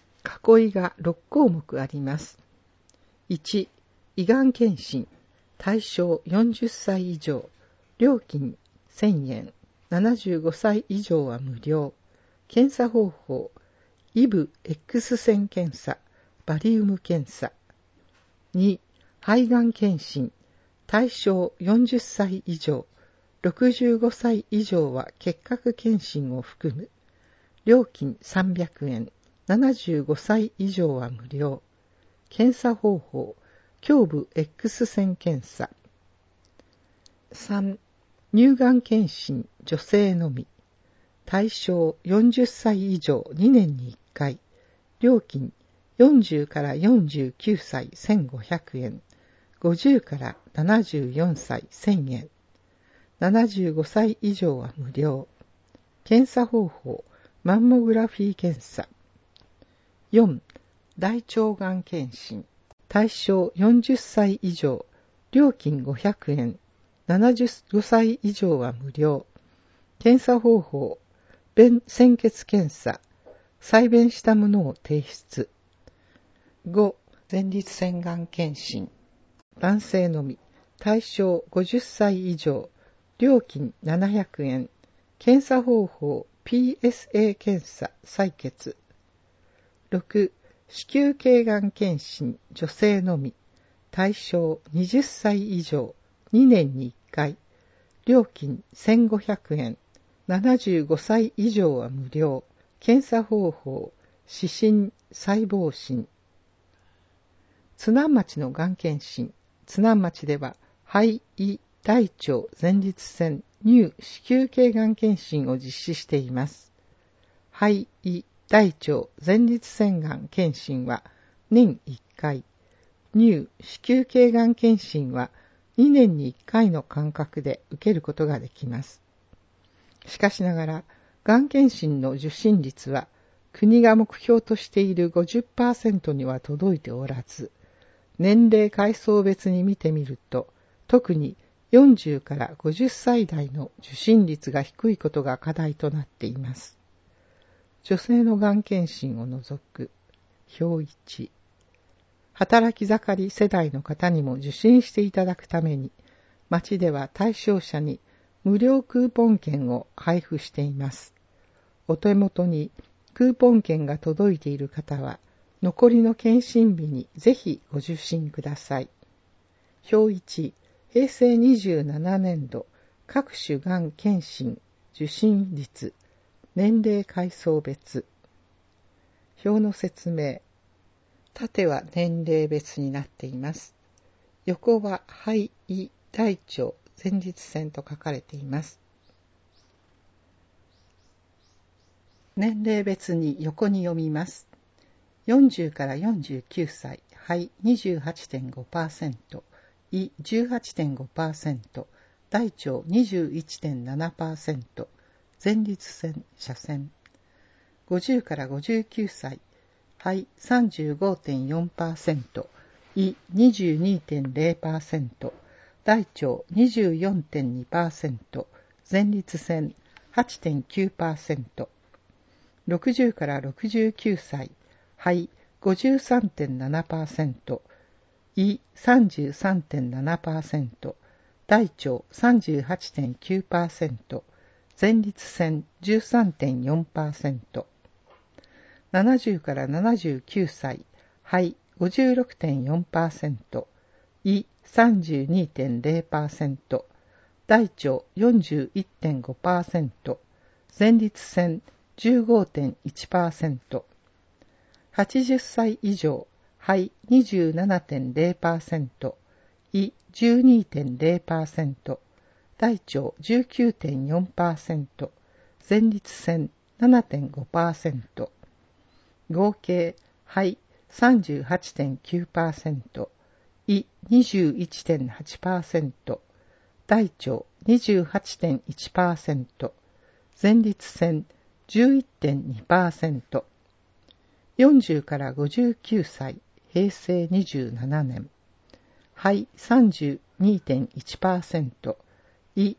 囲いが6項目あります。1、胃がん検診、対象40歳以上、料金1000円、75歳以上は無料。検査方法、イブ X 線検査、バリウム検査。2、肺がん検診、対象40歳以上、65歳以上は結核検診を含む。料金300円、75歳以上は無料。検査方法、胸部 X 線検査。3、乳がん検診、女性のみ。対象40歳以上2年に1回。料金40から49歳1500円。50から74歳1000円。75歳以上は無料。検査方法、マンモグラフィー検査。4、大腸がん検診。対象40歳以上。料金500円。75歳以上は無料。検査方法、便潜血検査。採便したものを提出。5、前立腺がん検診。男性のみ。対象50歳以上。料金700円。検査方法、PSA 検査、採血。6、子宮頸がん検診、女性のみ。対象20歳以上。2年に1回。料金1500円。75歳以上は無料。検査方法、視診、細胞診。津南町のがん検診。津南町では、肺、胃、大腸、前立腺、乳、子宮頸がん検診を実施しています。肺、胃、大腸、前立腺がん検診は年1回。乳、子宮頸がん検診は2年に1回の間隔で受けることができます。しかしながら、がん検診の受診率は国が目標としている 50% には届いておらず、年齢階層別に見てみると、特に40から50歳代の受診率が低いことが課題となっています。女性のがん検診を除く。表1。働き盛り世代の方にも受診していただくために、町では対象者に無料クーポン券を配布しています。お手元にクーポン券が届いている方は、残りの検診日にぜひご受診ください。表1、平成27年度各種がん検診受診率、年齢階層別。表の説明。縦は年齢別になっています。横は肺、胃、大腸、前立腺と書かれています。年齢別に横に読みます。40から49歳、肺 28.5%、胃 18.5%、大腸 21.7%、前立腺、斜線。50から59歳、肺 35.4%、胃 22.0%、大腸 24.2%、前立腺 8.9%、60から69歳、肺 53.7%、胃 33.7%、大腸 38.9%、前立腺 13.4%、70から79歳、肺 56.4%、胃 32.0%、大腸 41.5%、前立腺 15.1%、80歳以上、肺 27.0%、胃 12.0%、大腸 19.4%、前立腺 7.5%、合計、肺 38.9%、胃 21.8%、大腸 28.1%、前立腺 11.2%、40から59歳、平成27年、肺 32.1%、胃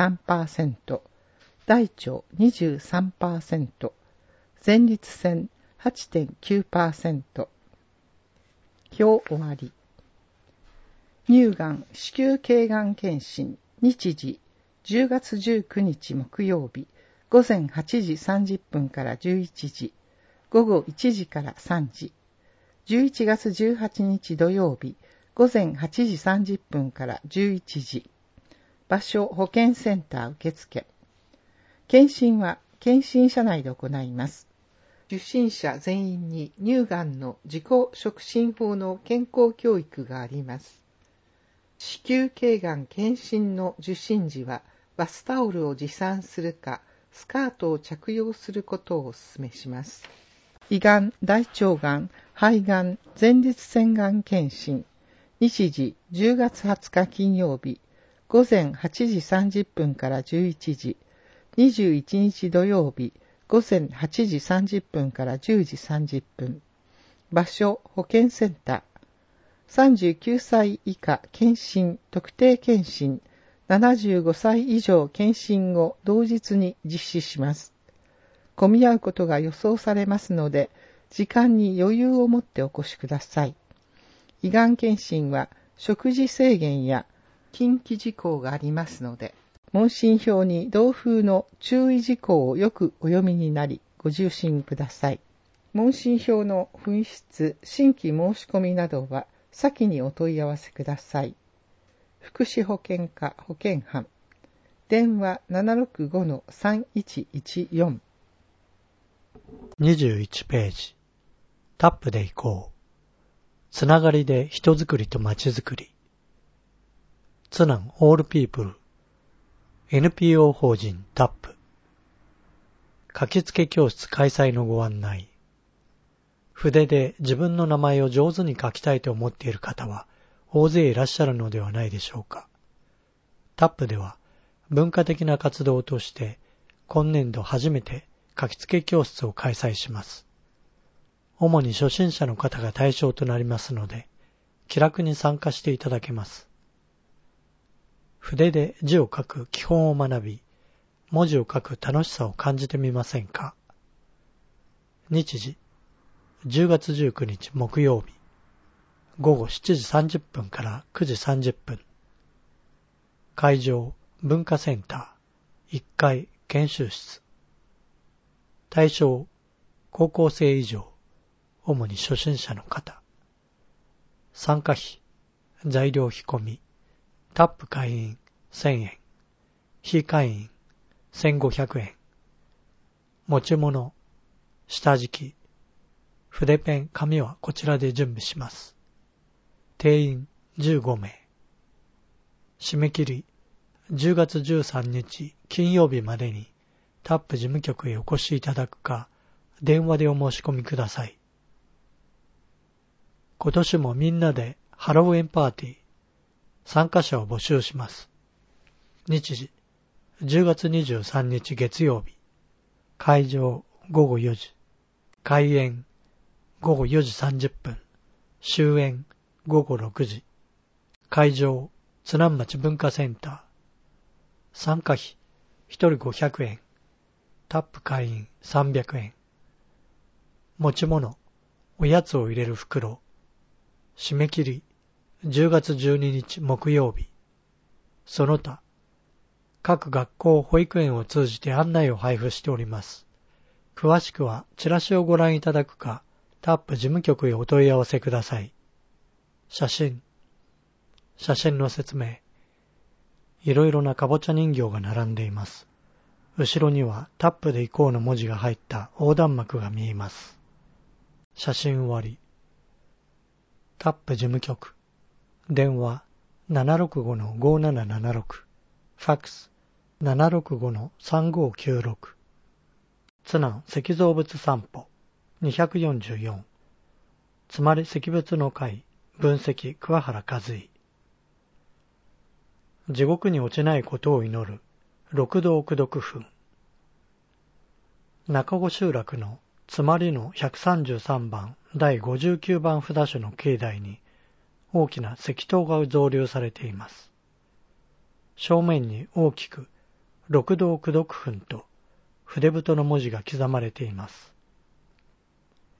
20.3%、大腸 23%、前立腺 8.9%。表終わり。乳がん子宮頸がん検診、日時10月19日木曜日、午前8時30分から11時、午後1時から3時。11月18日土曜日、午前8時30分から11時。場所保健センター受付。検診は検診車内で行います。受診者全員に乳がんの自己触診法の健康教育があります。子宮頸がん検診の受診時はバスタオルを持参するかスカートを着用することをお勧めします。胃がん、大腸がん、肺がん、前立腺がん検診。日時10月20日金曜日、午前8時30分から11時、21日土曜日、午前8時30分から10時30分。場所、保健センター。39歳以下検診、特定検診、75歳以上検診を同日に実施します。混み合うことが予想されますので、時間に余裕を持ってお越しください。胃がん検診は食事制限や禁忌事項がありますので、問診票に同封の注意事項をよくお読みになり、ご受診ください。問診票の紛失、新規申し込みなどは先にお問い合わせください。福祉保健課保健班。電話 765-3114。 21ページ。タップで行こう。つながりで人づくりと街づくり。津南オールピープル NPO 法人タップ。書き付け教室開催のご案内。筆で自分の名前を上手に書きたいと思っている方は大勢いらっしゃるのではないでしょうか。タップでは文化的な活動として今年度初めて書き付け教室を開催します。主に初心者の方が対象となりますので、気楽に参加していただけます。筆で字を書く基本を学び、文字を書く楽しさを感じてみませんか。日時、10月19日木曜日、午後7時30分から9時30分。会場、文化センター、1階研修室。対象、高校生以上、主に初心者の方。参加費、材料費込み、タップ会員1000円、非会員1500円。持ち物、下敷き、筆ペン、紙はこちらで準備します。定員15名。締め切り、10月13日金曜日までにタップ事務局へお越しいただくか、電話でお申し込みください。今年もみんなでハロウィンパーティー、参加者を募集します。日時、10月23日月曜日。会場、午後4時。開演、午後4時30分。終演、午後6時。会場、津南町文化センター。参加費、1人500円。タップ会員300円。持ち物、おやつを入れる袋。締め切り、10月12日木曜日。その他、各学校、保育園を通じて案内を配布しております。詳しくはチラシをご覧いただくか、タップ事務局へお問い合わせください。写真の説明。いろいろなかぼちゃ人形が並んでいます。後ろにはタップで行こうの文字が入った横断幕が見えます。写真終わり。タップ事務局。電話 765-5776。ファックス 765-3596。津南石造物散歩244。つまり石仏の会分析桑原和衣。地獄に落ちないことを祈る六道功徳墳。中子集落のつまりの133番第59番札所の境内に大きな石塔が造立されています。正面に大きく六道功徳墳と筆太の文字が刻まれています。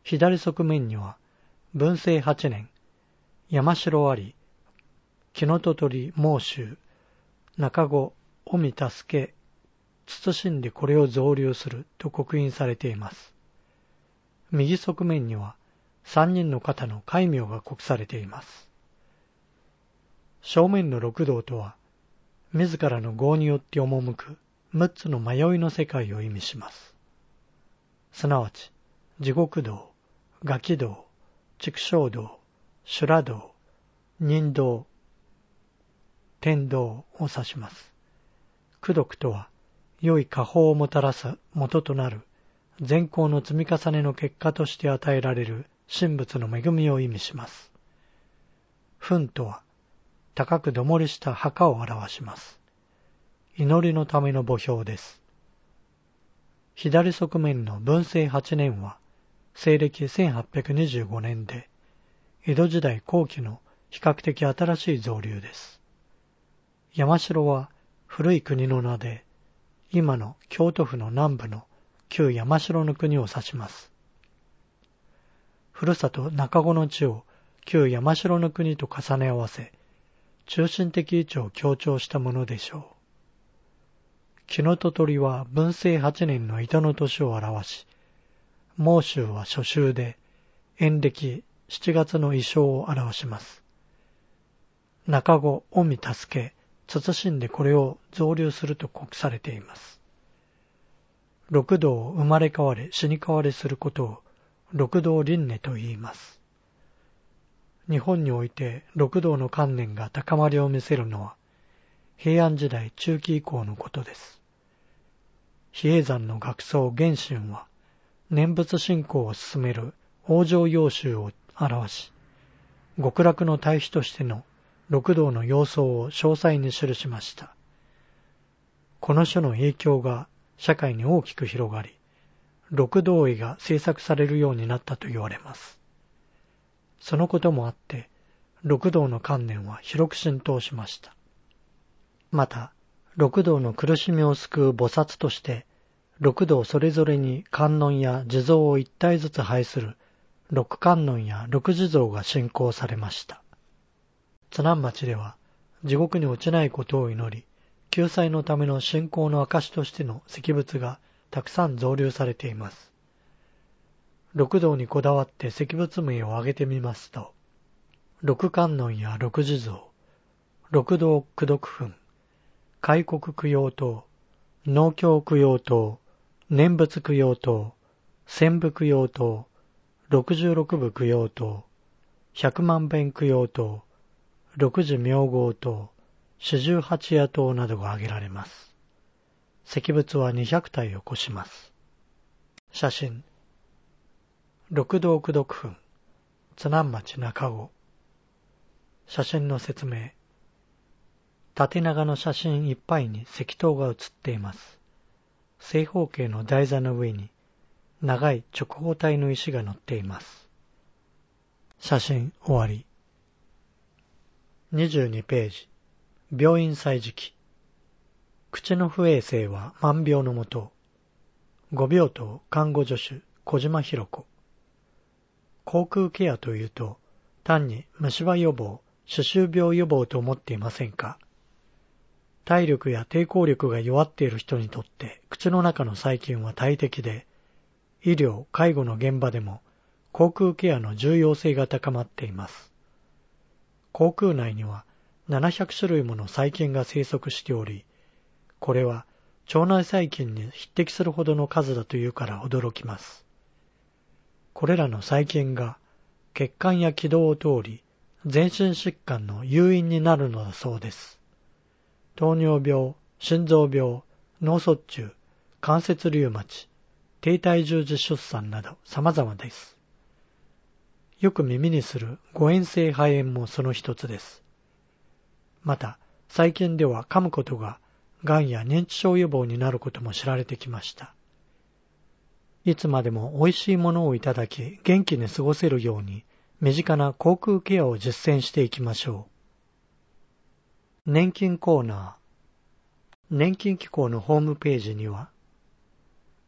左側面には、文政8年、山城あり、木のととり孟州、中子、おみ助け、慎んでこれを造立すると刻印されています。右側面には、3人の方の戒名が刻されています。正面の六道とは、自らの業によって赴く6つの迷いの世界を意味します。すなわち、地獄道、餓鬼道、畜生道、修羅道、人道、天道を指します。功徳とは、良い果報をもたらす元となる善行の積み重ねの結果として与えられる神仏の恵みを意味します。憤とは、高くどもりした墓を表します。祈りのための墓標です。左側面の文政8年は、西暦1825年で、江戸時代後期の比較的新しい造立です。山城は古い国の名で、今の京都府の南部の旧山城の国を指します。ふるさと中子の地を旧山城の国と重ね合わせ、中心的位置を強調したものでしょう。木のととりは文政8年の糸の年を表し、孟州は初秋で、延暦7月の意匠を表します。中子、おみ助け、慎んでこれを造立すると刻されています。六道を生まれ変わり死に変わりすることを六道輪廻と言います。日本において六道の観念が高まりを見せるのは平安時代中期以降のことです。比叡山の学僧玄神は念仏信仰を進める往生要宗を表し、極楽の対比としての六道の様相を詳細に記しました。この書の影響が社会に大きく広がり、六道絵が制作されるようになったと言われます。そのこともあって、六道の観念は広く浸透しました。また、六道の苦しみを救う菩薩として、六道それぞれに観音や地蔵を一体ずつ配する六観音や六地蔵が信仰されました。津南町では、地獄に落ちないことを祈り、救済のための信仰の証としての石仏がたくさん造立されています。六道にこだわって石仏名を挙げてみますと、六観音や六地蔵、六道功徳墳、開国供養塔、農協供養塔、念仏供養塔、千部供養塔、66部供養塔、100万遍供養塔、六時明号塔、四十八夜塔などが挙げられます。石仏は200体を超します。写真。六道功徳墳、津南町中子。写真の説明。縦長の写真いっぱいに石塔が写っています。正方形の台座の上に長い直方体の石が乗っています。写真終わり。22ページ。病院歳時記。口の不衛生は万病のもと。五病棟看護助手小島弘子。口腔ケアというと、単に虫歯予防、歯周病予防と思っていませんか？体力や抵抗力が弱っている人にとって口の中の細菌は大敵で、医療・介護の現場でも口腔ケアの重要性が高まっています。口腔内には700種類もの細菌が生息しており、これは腸内細菌に匹敵するほどの数だというから驚きます。これらの細菌が血管や気道を通り、全身疾患の誘因になるのだそうです。糖尿病、心臓病、脳卒中、関節リウマチ、低体重児出産など様々です。よく耳にする誤嚥性肺炎もその一つです。また、最近では噛むことががんや認知症予防になることも知られてきました。いつまでも美味しいものをいただき元気に過ごせるように身近な口腔ケアを実践していきましょう。年金コーナー。年金機構のホームページには、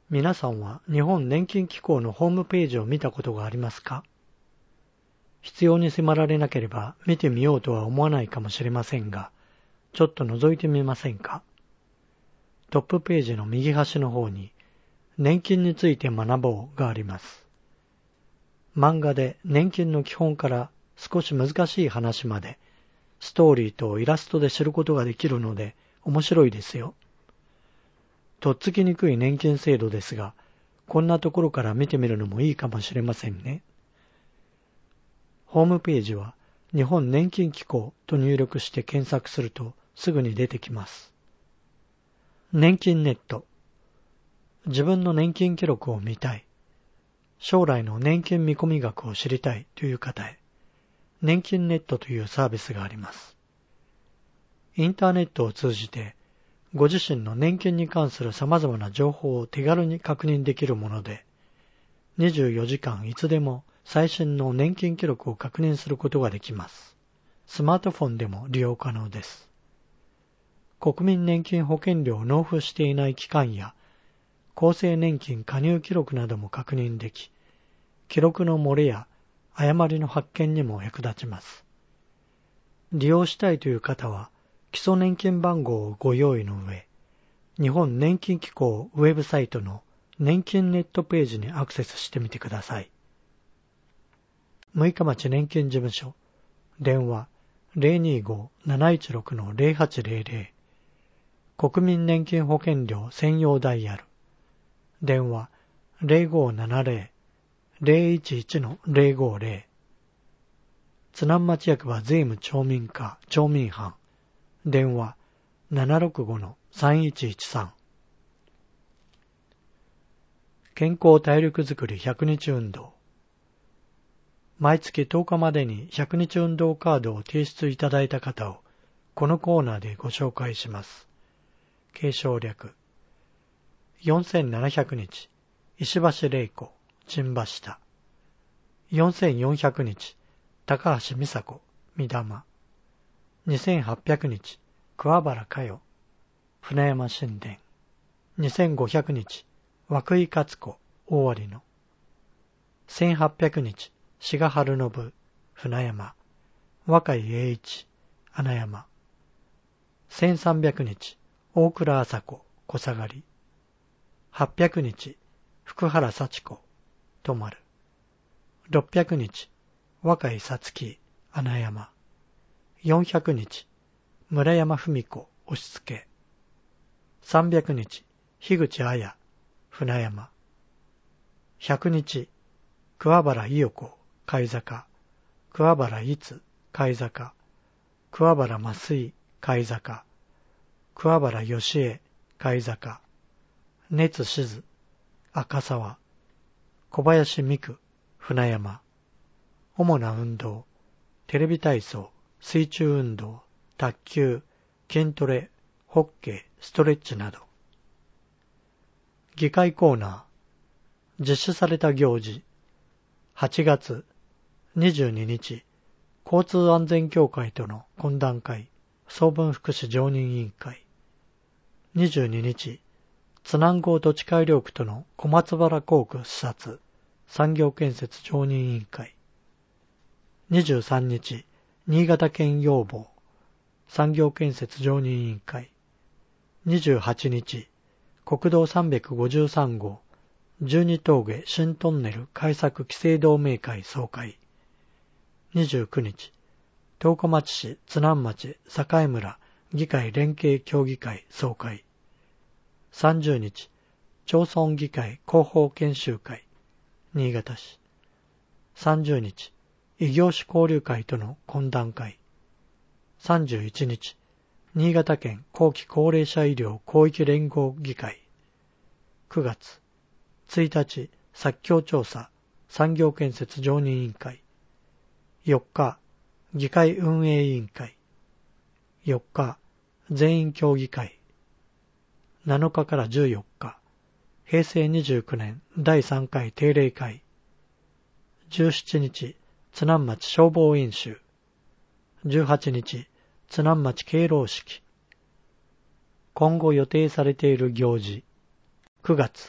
皆さんは日本年金機構のホームページを見たことがありますか？必要に迫られなければ見てみようとは思わないかもしれませんが、ちょっと覗いてみませんか？トップページの右端の方に年金について学ぼうがあります。漫画で年金の基本から少し難しい話までストーリーとイラストで知ることができるので面白いですよ。とっつきにくい年金制度ですが、こんなところから見てみるのもいいかもしれませんね。ホームページは日本年金機構と入力して検索するとすぐに出てきます。年金ネット。自分の年金記録を見たい。将来の年金見込み額を知りたいという方へ、年金ネットというサービスがあります。インターネットを通じて、ご自身の年金に関する様々な情報を手軽に確認できるもので、24時間いつでも最新の年金記録を確認することができます。スマートフォンでも利用可能です。国民年金保険料を納付していない期間や、厚生年金加入記録なども確認でき、記録の漏れや誤りの発見にも役立ちます。利用したいという方は、基礎年金番号をご用意の上、日本年金機構ウェブサイトの年金ネットページにアクセスしてみてください。六日町年金事務所、電話 025-716-0800、国民年金保険料専用ダイヤル、電話 0570-011-050、津南町役場税務町民課町民班、電話 765-3113。健康体力づくり100日運動。毎月10日までに100日運動カードを提出いただいた方をこのコーナーでご紹介します。継承略。4700日、石橋玲子、陣馬下。4400日、高橋美佐子、三玉。2800日、桑原佳代、船山神殿。2500日、涌井勝子、大有野。1800日、志賀春信、船山。若井栄一、穴山。1300日、大倉麻子、小下がり。800日、福原幸子、泊まる。600日、若井さつき、穴山。400日、村山文子、押し付け。300日、樋口彩、船山。100日、桑原伊代子、貝坂。桑原いつ、貝坂。桑原麻酔、貝坂。桑原義恵、貝坂。熱しず、赤沢。小林美久、船山。主な運動、テレビ体操、水中運動、卓球、筋トレ、ホッケー、ストレッチなど。議会コーナー。実施された行事。8月22日、交通安全協会との懇談会、総分福祉常任委員会。22日、津南郷土地改良区との小松原工区視察、産業建設常任委員会。23日、新潟県要望、産業建設常任委員会。28日、国道353号、12峠新トンネル開削規制同盟会総会。29日、十日町市津南町栄村議会連携協議会総会。30日、町村議会広報研修会、新潟市。30日、異業種交流会との懇談会。31日、新潟県後期高齢者医療広域連合議会。9月1日、作況調査産業建設常任委員会。4日、議会運営委員会。4日、全員協議会。7日から14日、平成29年第3回定例会。17日、津南町消防演習。18日、津南町敬老式。今後予定されている行事。9月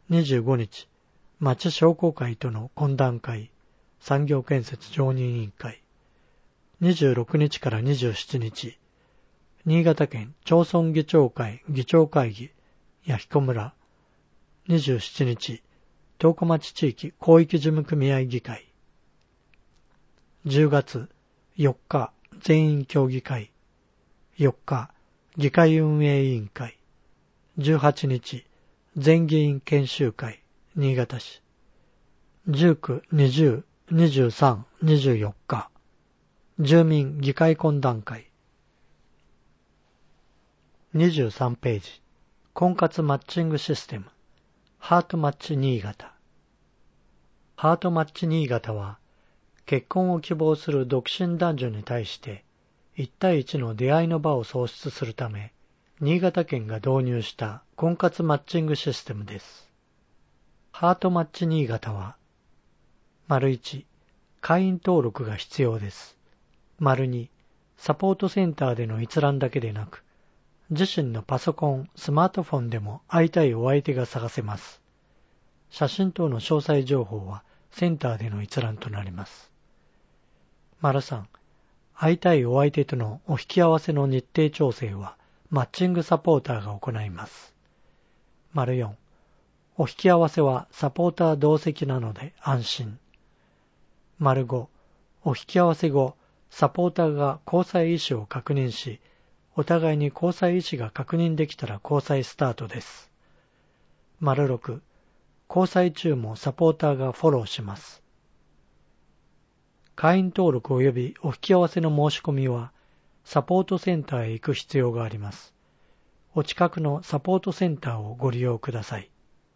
25日、町商工会との懇談会、産業建設常任委員会。26日から27日、新潟県町村議長会議長会議、弥彦村。27日、十日町地域広域事務組合議会。10月4日、全員協議会。4日、議会運営委員会。18日、全議員研修会、新潟市。19、20、23、24日、住民議会懇談会。23ページ、婚活マッチングシステム、ハートマッチ新潟。ハートマッチ新潟は、結婚を希望する独身男女に対して、1対1の出会いの場を創出するため、新潟県が導入した婚活マッチングシステムです。ハートマッチ新潟は、1、会員登録が必要です。2、サポートセンターでの閲覧だけでなく、自身のパソコン、スマートフォンでも会いたいお相手が探せます。写真等の詳細情報はセンターでの閲覧となります。3、会いたいお相手とのお引き合わせの日程調整はマッチングサポーターが行います。4、お引き合わせはサポーター同席なので安心。5、お引き合わせ後、サポーターが交際意思を確認し、お互いに交際意思が確認できたら交際スタートです。6、交際中もサポーターがフォローします。会員登録及びお引き合わせの申し込みは、サポートセンターへ行く必要があります。お近くのサポートセンターをご利用ください。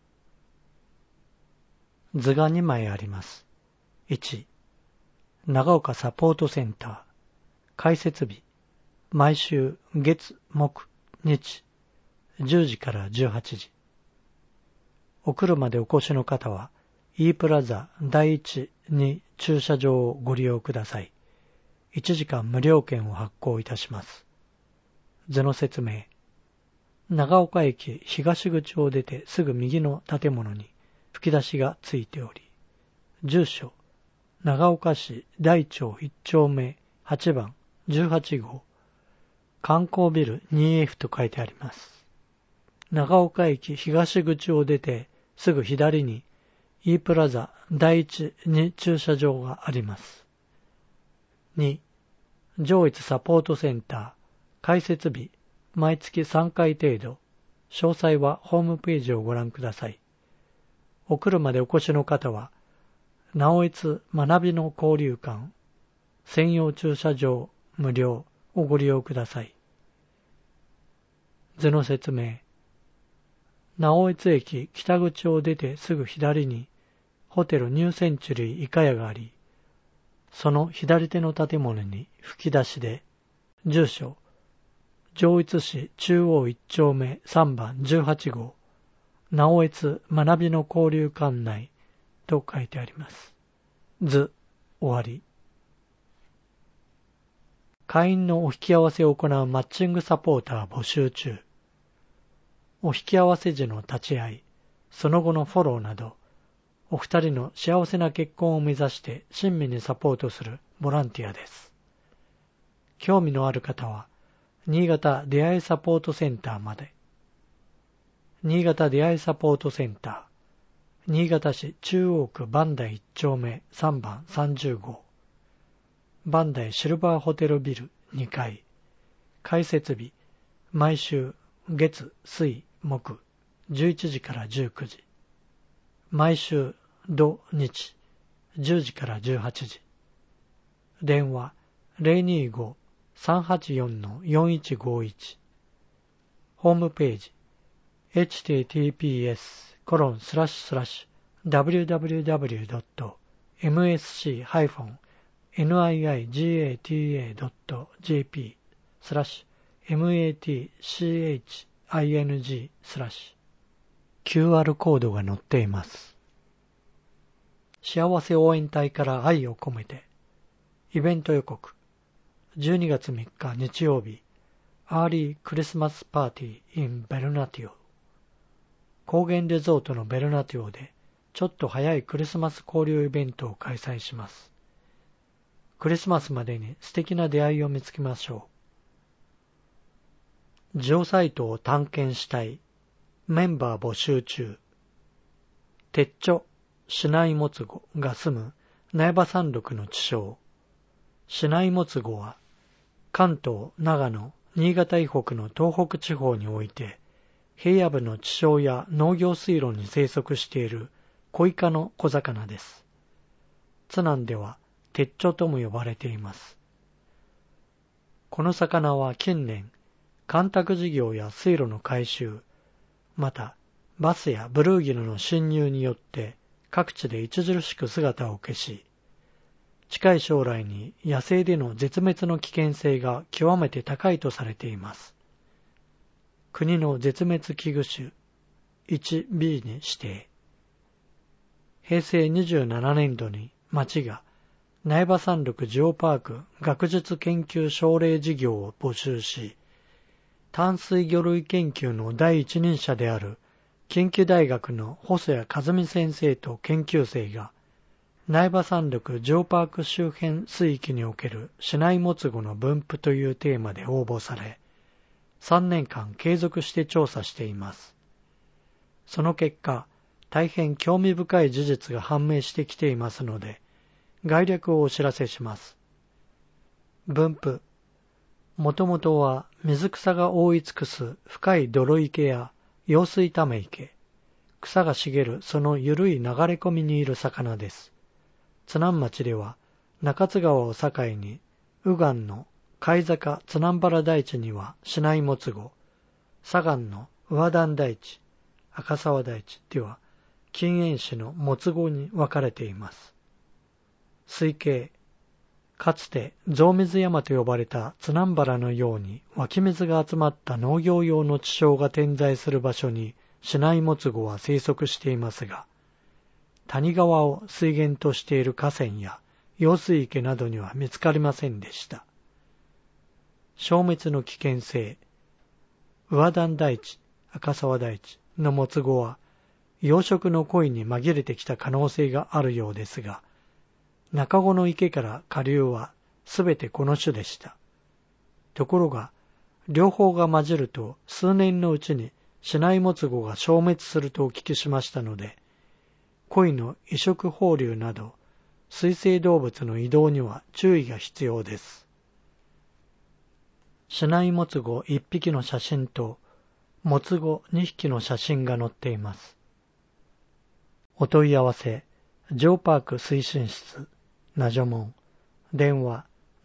図が2枚あります。1、長岡サポートセンター。開設日、毎週月、木、日、10時から18時。お車でお越しの方は、E プラザ第1、2駐車場をご利用ください。1時間無料券を発行いたします。図の説明。長岡駅東口を出てすぐ右の建物に吹き出しがついており、住所、長岡市大町1丁目8番18号、観光ビル 2F と書いてあります。長岡駅東口を出てすぐ左に E プラザ第1、2駐車場があります。2、上越サポートセンター、開設日、毎月3回程度、詳細はホームページをご覧ください。お車でお越しの方は、直越学びの交流館、専用駐車場無料をご利用ください。図の説明。直越駅北口を出てすぐ左に、ホテルニューセンチュリーイカヤがあり、その左手の建物に吹き出しで、住所、上越市中央1丁目3番18号、直越学びの交流館内と書いてあります。図、終わり。会員のお引き合わせを行うマッチングサポーター募集中。お引き合わせ時の立ち会い、その後のフォローなど、お二人の幸せな結婚を目指して親身にサポートするボランティアです。興味のある方は、新潟出会いサポートセンターまで。新潟出会いサポートセンター、新潟市中央区磐梯1丁目3番30号、磐梯シルバーホテルビル2階、開設日、毎週月、水、木、11時から19時、毎週土日、10時から18時。電話 025-384-4151。ホームページ https://www.msc-highng/QR コードが載っています。幸せ応援隊から愛を込めて。イベント予告。12月3日日曜日、アーリークリスマスパーティー in ベルナティオ。 高原リゾートのベルナティオでちょっと早いクリスマス交流イベントを開催します。クリスマスまでに素敵な出会いを見つけましょう。ジオサイトを探検したい。メンバー募集中。鉄著、シナイモツゴが住む苗場山麓の地匠。シナイモツゴは関東、長野、新潟以北の東北地方において平野部の地匠や農業水路に生息しているコイ科の小魚です。津南では鉄著とも呼ばれています。この魚は近年、干拓事業や水路の改修、またバスやブルーギルの侵入によって各地で著しく姿を消し、近い将来に野生での絶滅の危険性が極めて高いとされています。国の絶滅危惧種 1B に指定。平成27年度に町が苗場山麓ジオパーク学術研究奨励事業を募集し、淡水魚類研究の第一人者である近畿大学の細谷和美先生と研究生が苗場山麓ジオパーク周辺水域におけるシナイモツゴの分布というテーマで応募され、3年間継続して調査しています。その結果、大変興味深い事実が判明してきていますので、概略をお知らせします。分布。もともとは水草が覆い尽くす深い泥池や用水ため池、草が茂るその緩い流れ込みにいる魚です。津南町では中津川を境に右岸の貝坂津南原台地にはシナイモツゴ、左岸の上段台地、赤沢台地では近縁種のモツゴに分かれています。水系。かつて象水山と呼ばれた津南原のように湧き水が集まった農業用の地匠が点在する場所にシナイモツゴは生息していますが、谷川を水源としている河川や用水池などには見つかりませんでした。消滅の危険性。上段台地、赤沢台地のモツゴは養殖の鯉に紛れてきた可能性があるようですが、中子の池から下流はすべてこの種でした。ところが、両方が混じると数年のうちにシナイモツゴが消滅するとお聞きしましたので、鯉の移植放流など水生動物の移動には注意が必要です。シナイモツゴ1匹の写真とモツゴ2匹の写真が載っています。お問い合わせ、ジオパーク推進室、ナジョモン、電話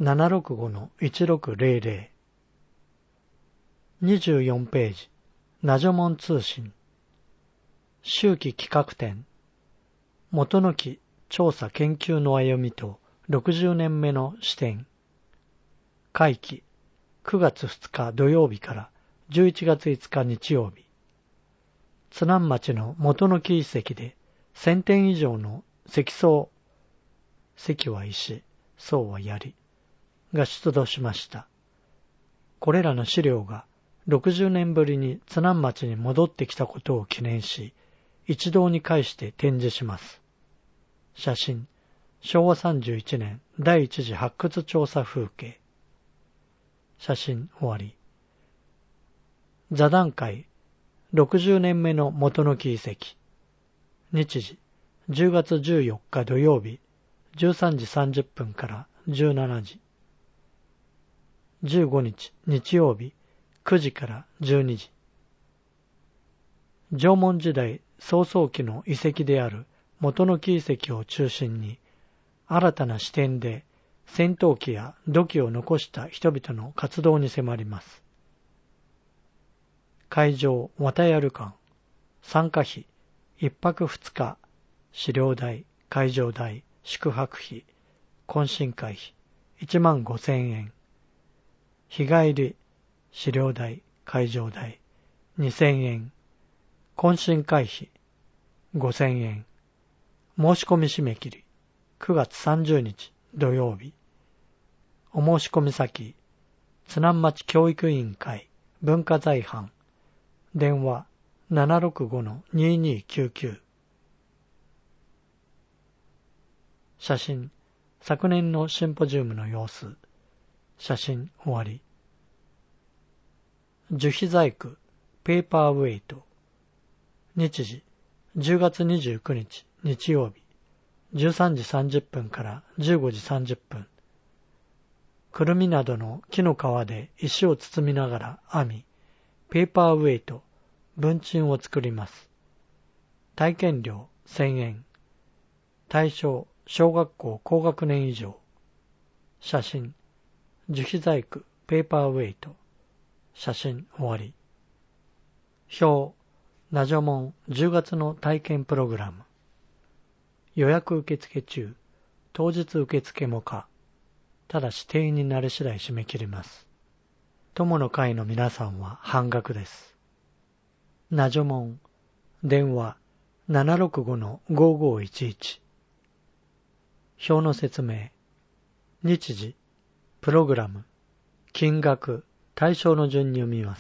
765-1600。24ページ、ナジョモン通信。秋季企画展。元の木調査研究の歩みと60年目の視点。会期、9月2日土曜日から11月5日日曜日。津南町の元の木遺跡で1000点以上の石層、石は石、層は槍が出土しました。これらの資料が60年ぶりに津南町に戻ってきたことを記念し、一堂に会して展示します。写真、昭和31年第一次発掘調査風景。写真終わり。座談会、60年目の元の木遺跡。日時、10月14日土曜日、13時30分から17時。15日日曜日、9時から12時。縄文時代草創期の遺跡である元の木遺跡を中心に、新たな視点で戦闘機や土器を残した人々の活動に迫ります。会場、綿屋旅館。参加費、1泊2日、資料代、会場代、宿泊費、懇親会費、15,000円。日帰り、資料代、会場代、2,000円。懇親会費、5,000円。申し込み締め切り、9月30日土曜日。お申し込み先、津南町教育委員会文化財班。電話 765-2299。写真、昨年のシンポジウムの様子。写真終わり。樹皮細工、ペーパーウェイト。日時、10月29日、日曜日、13時30分から15時30分。くるみなどの木の皮で石を包みながら編み、ペーパーウェイト、文鎮を作ります。体験料1000円。対象、小学校高学年以上。写真、樹皮細工、ペーパーウェイト。写真終わり。表、ナジョモン10月の体験プログラム。予約受付中、当日受付も可。ただし定員になり次第締め切ります。友の会の皆さんは半額です。ナジョモン、電話 765-5511。表の説明、日時、プログラム、金額、対象の順に読みます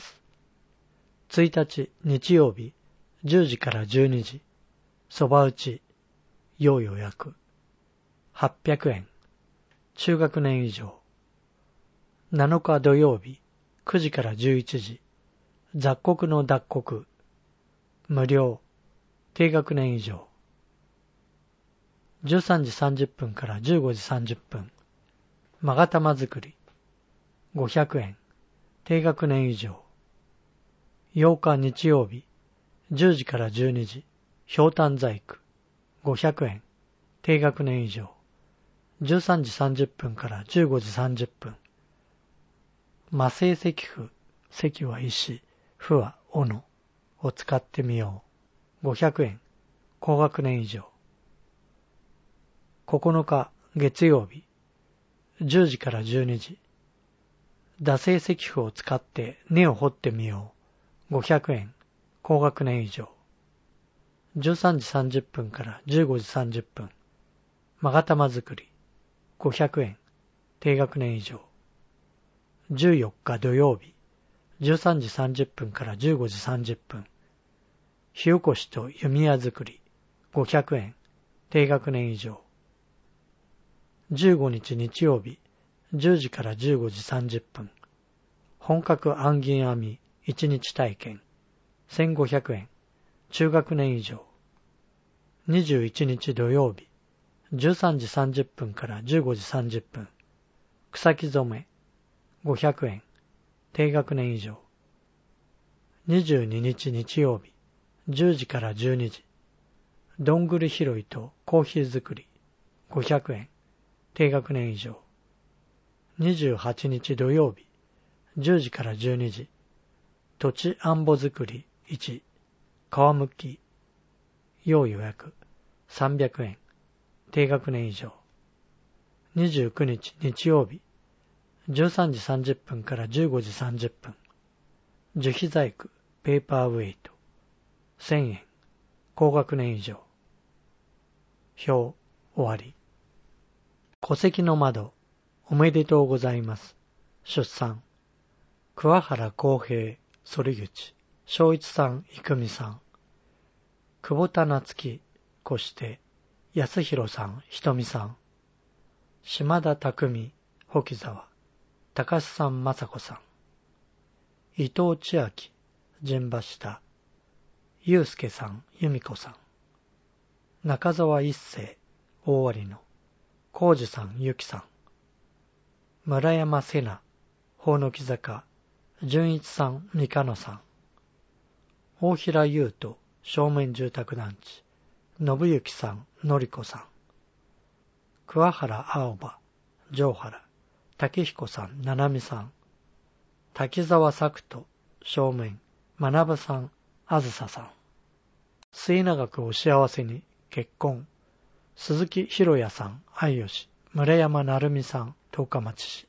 。1日日曜日10時から12時、そば打ち、要予約、800円、中学年以上。7日土曜日9時から11時、雑穀の脱穀、無料、低学年以上。13時30分から15時30分、勾玉作り、500円、低学年以上。8日日曜日、10時から12時、ひょうたん細工、500円、低学年以上。13時30分から15時30分。魔性石符、石は石、符は斧を使ってみよう。500円、高学年以上。9日月曜日、10時から12時。打製石符を使って根を掘ってみよう。500円、高学年以上。13時30分から15時30分。勾玉作り、500円、低学年以上。14日土曜日、13時30分から15時30分。火起こしと弓矢作り、500円、低学年以上。15日日曜日、10時から15時30分。本格暗銀編み1日体験、1500円、中学年以上。21日土曜日、13時30分から15時30分。草木染め、500円、低学年以上。22日日曜日、10時から12時。どんぐり拾いとコーヒー作り、500円、低学年以上。28日土曜日、10時から12時。土地あんぼ作り1、皮むき、要予約、300円、低学年以上。29日日曜日、13時30分から15時30分。樹皮細工、ペーパーウェイト、1000円、高学年以上。表、終わり。戸籍の窓、おめでとうございます。出産。桑原康平、反口、正一さん、郁美さん。久保田夏樹、越して、安弘さん、ひとみさん。島田匠、保木沢、高須さん、雅子さん。伊藤千秋、陣馬下、祐介さん、由美子さん。中澤一世、大割野、浩二さん、ゆきさん。村山瀬名、法の木坂、純一さん、三鹿野さん。大平優斗、正面住宅団地、信行さん、のりこさん。桑原青葉、城原、竹彦さん、七海さん。滝沢作人、正面、学さん、あずささん。末永くお幸せに、結婚。鈴木博也さん、愛吉、村山成美さん、十日町市。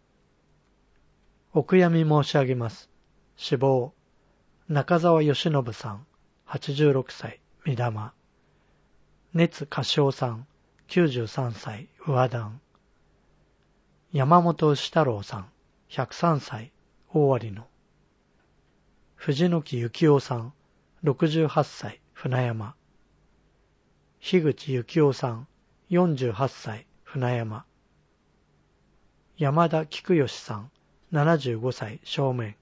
お悔やみ申し上げます。死亡。中澤義信さん、86歳、御霊。熱歌唱さん、93歳、上段。山本牛太郎さん、103歳、大割野。藤木幸雄さん、 68歳、船山。樋口幸夫さん、48歳、船山。山田菊吉さん、75歳、正面。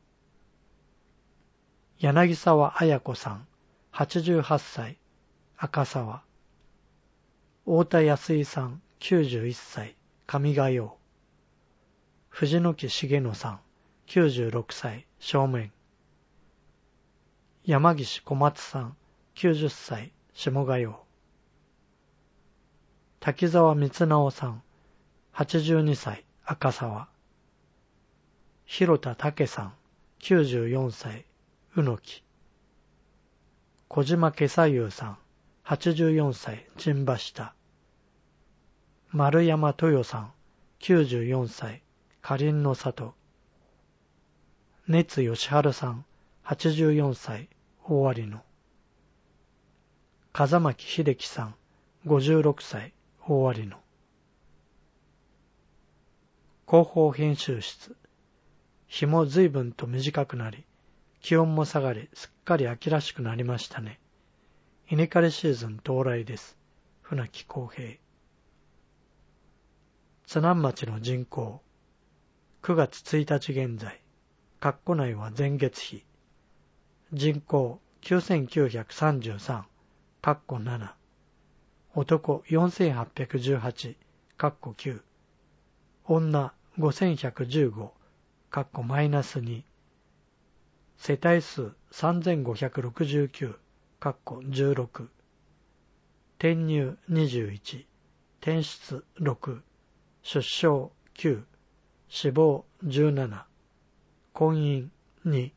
柳沢綾子さん、88歳、赤沢。太田康井さん、91歳、上賀陽。藤木重野さん、96歳、正面。山岸小松さん、90歳、下賀陽。滝沢光直さん、82歳、赤沢。広田武さん、94歳、宇野木。小島家左右さん、84歳、陣馬下。丸山豊さん、94歳、かりんの里。熱義春さん、84歳、大有野。風巻秀樹さん、56歳、大有野。広報編集室。日も随分と短くなり、気温も下がり、すっかり秋らしくなりましたね。稲刈りシーズン到来です。船木公平。津南町の人口。9月1日現在。括弧内は前月比。人口9933。括弧7。男4818。括弧9。女5115。括弧マイナス2。世帯数3569。括弧16。転入21。転出6。出生9。死亡17。婚姻2。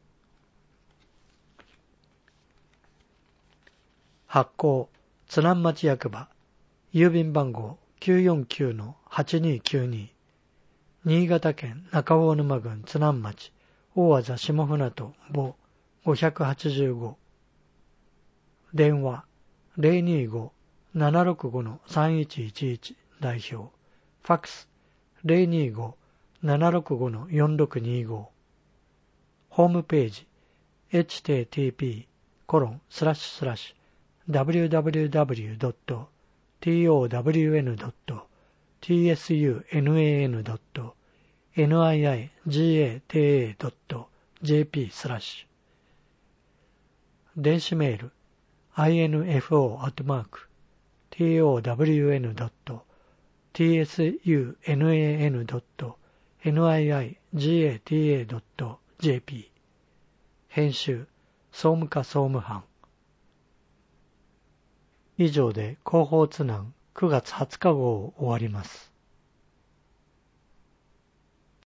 発行津南町役場郵便番号 949-8292 新潟県中大沼郡津南町大字下船渡母585。電話 025-765-3111 代表。ファックス 025-765-4625。ホームページ http://www.towner.tsuneigata.jp/ 電子メール info@town.niigata.jp 編集総務課総務班。以上で広報津南9月20日号を終わります。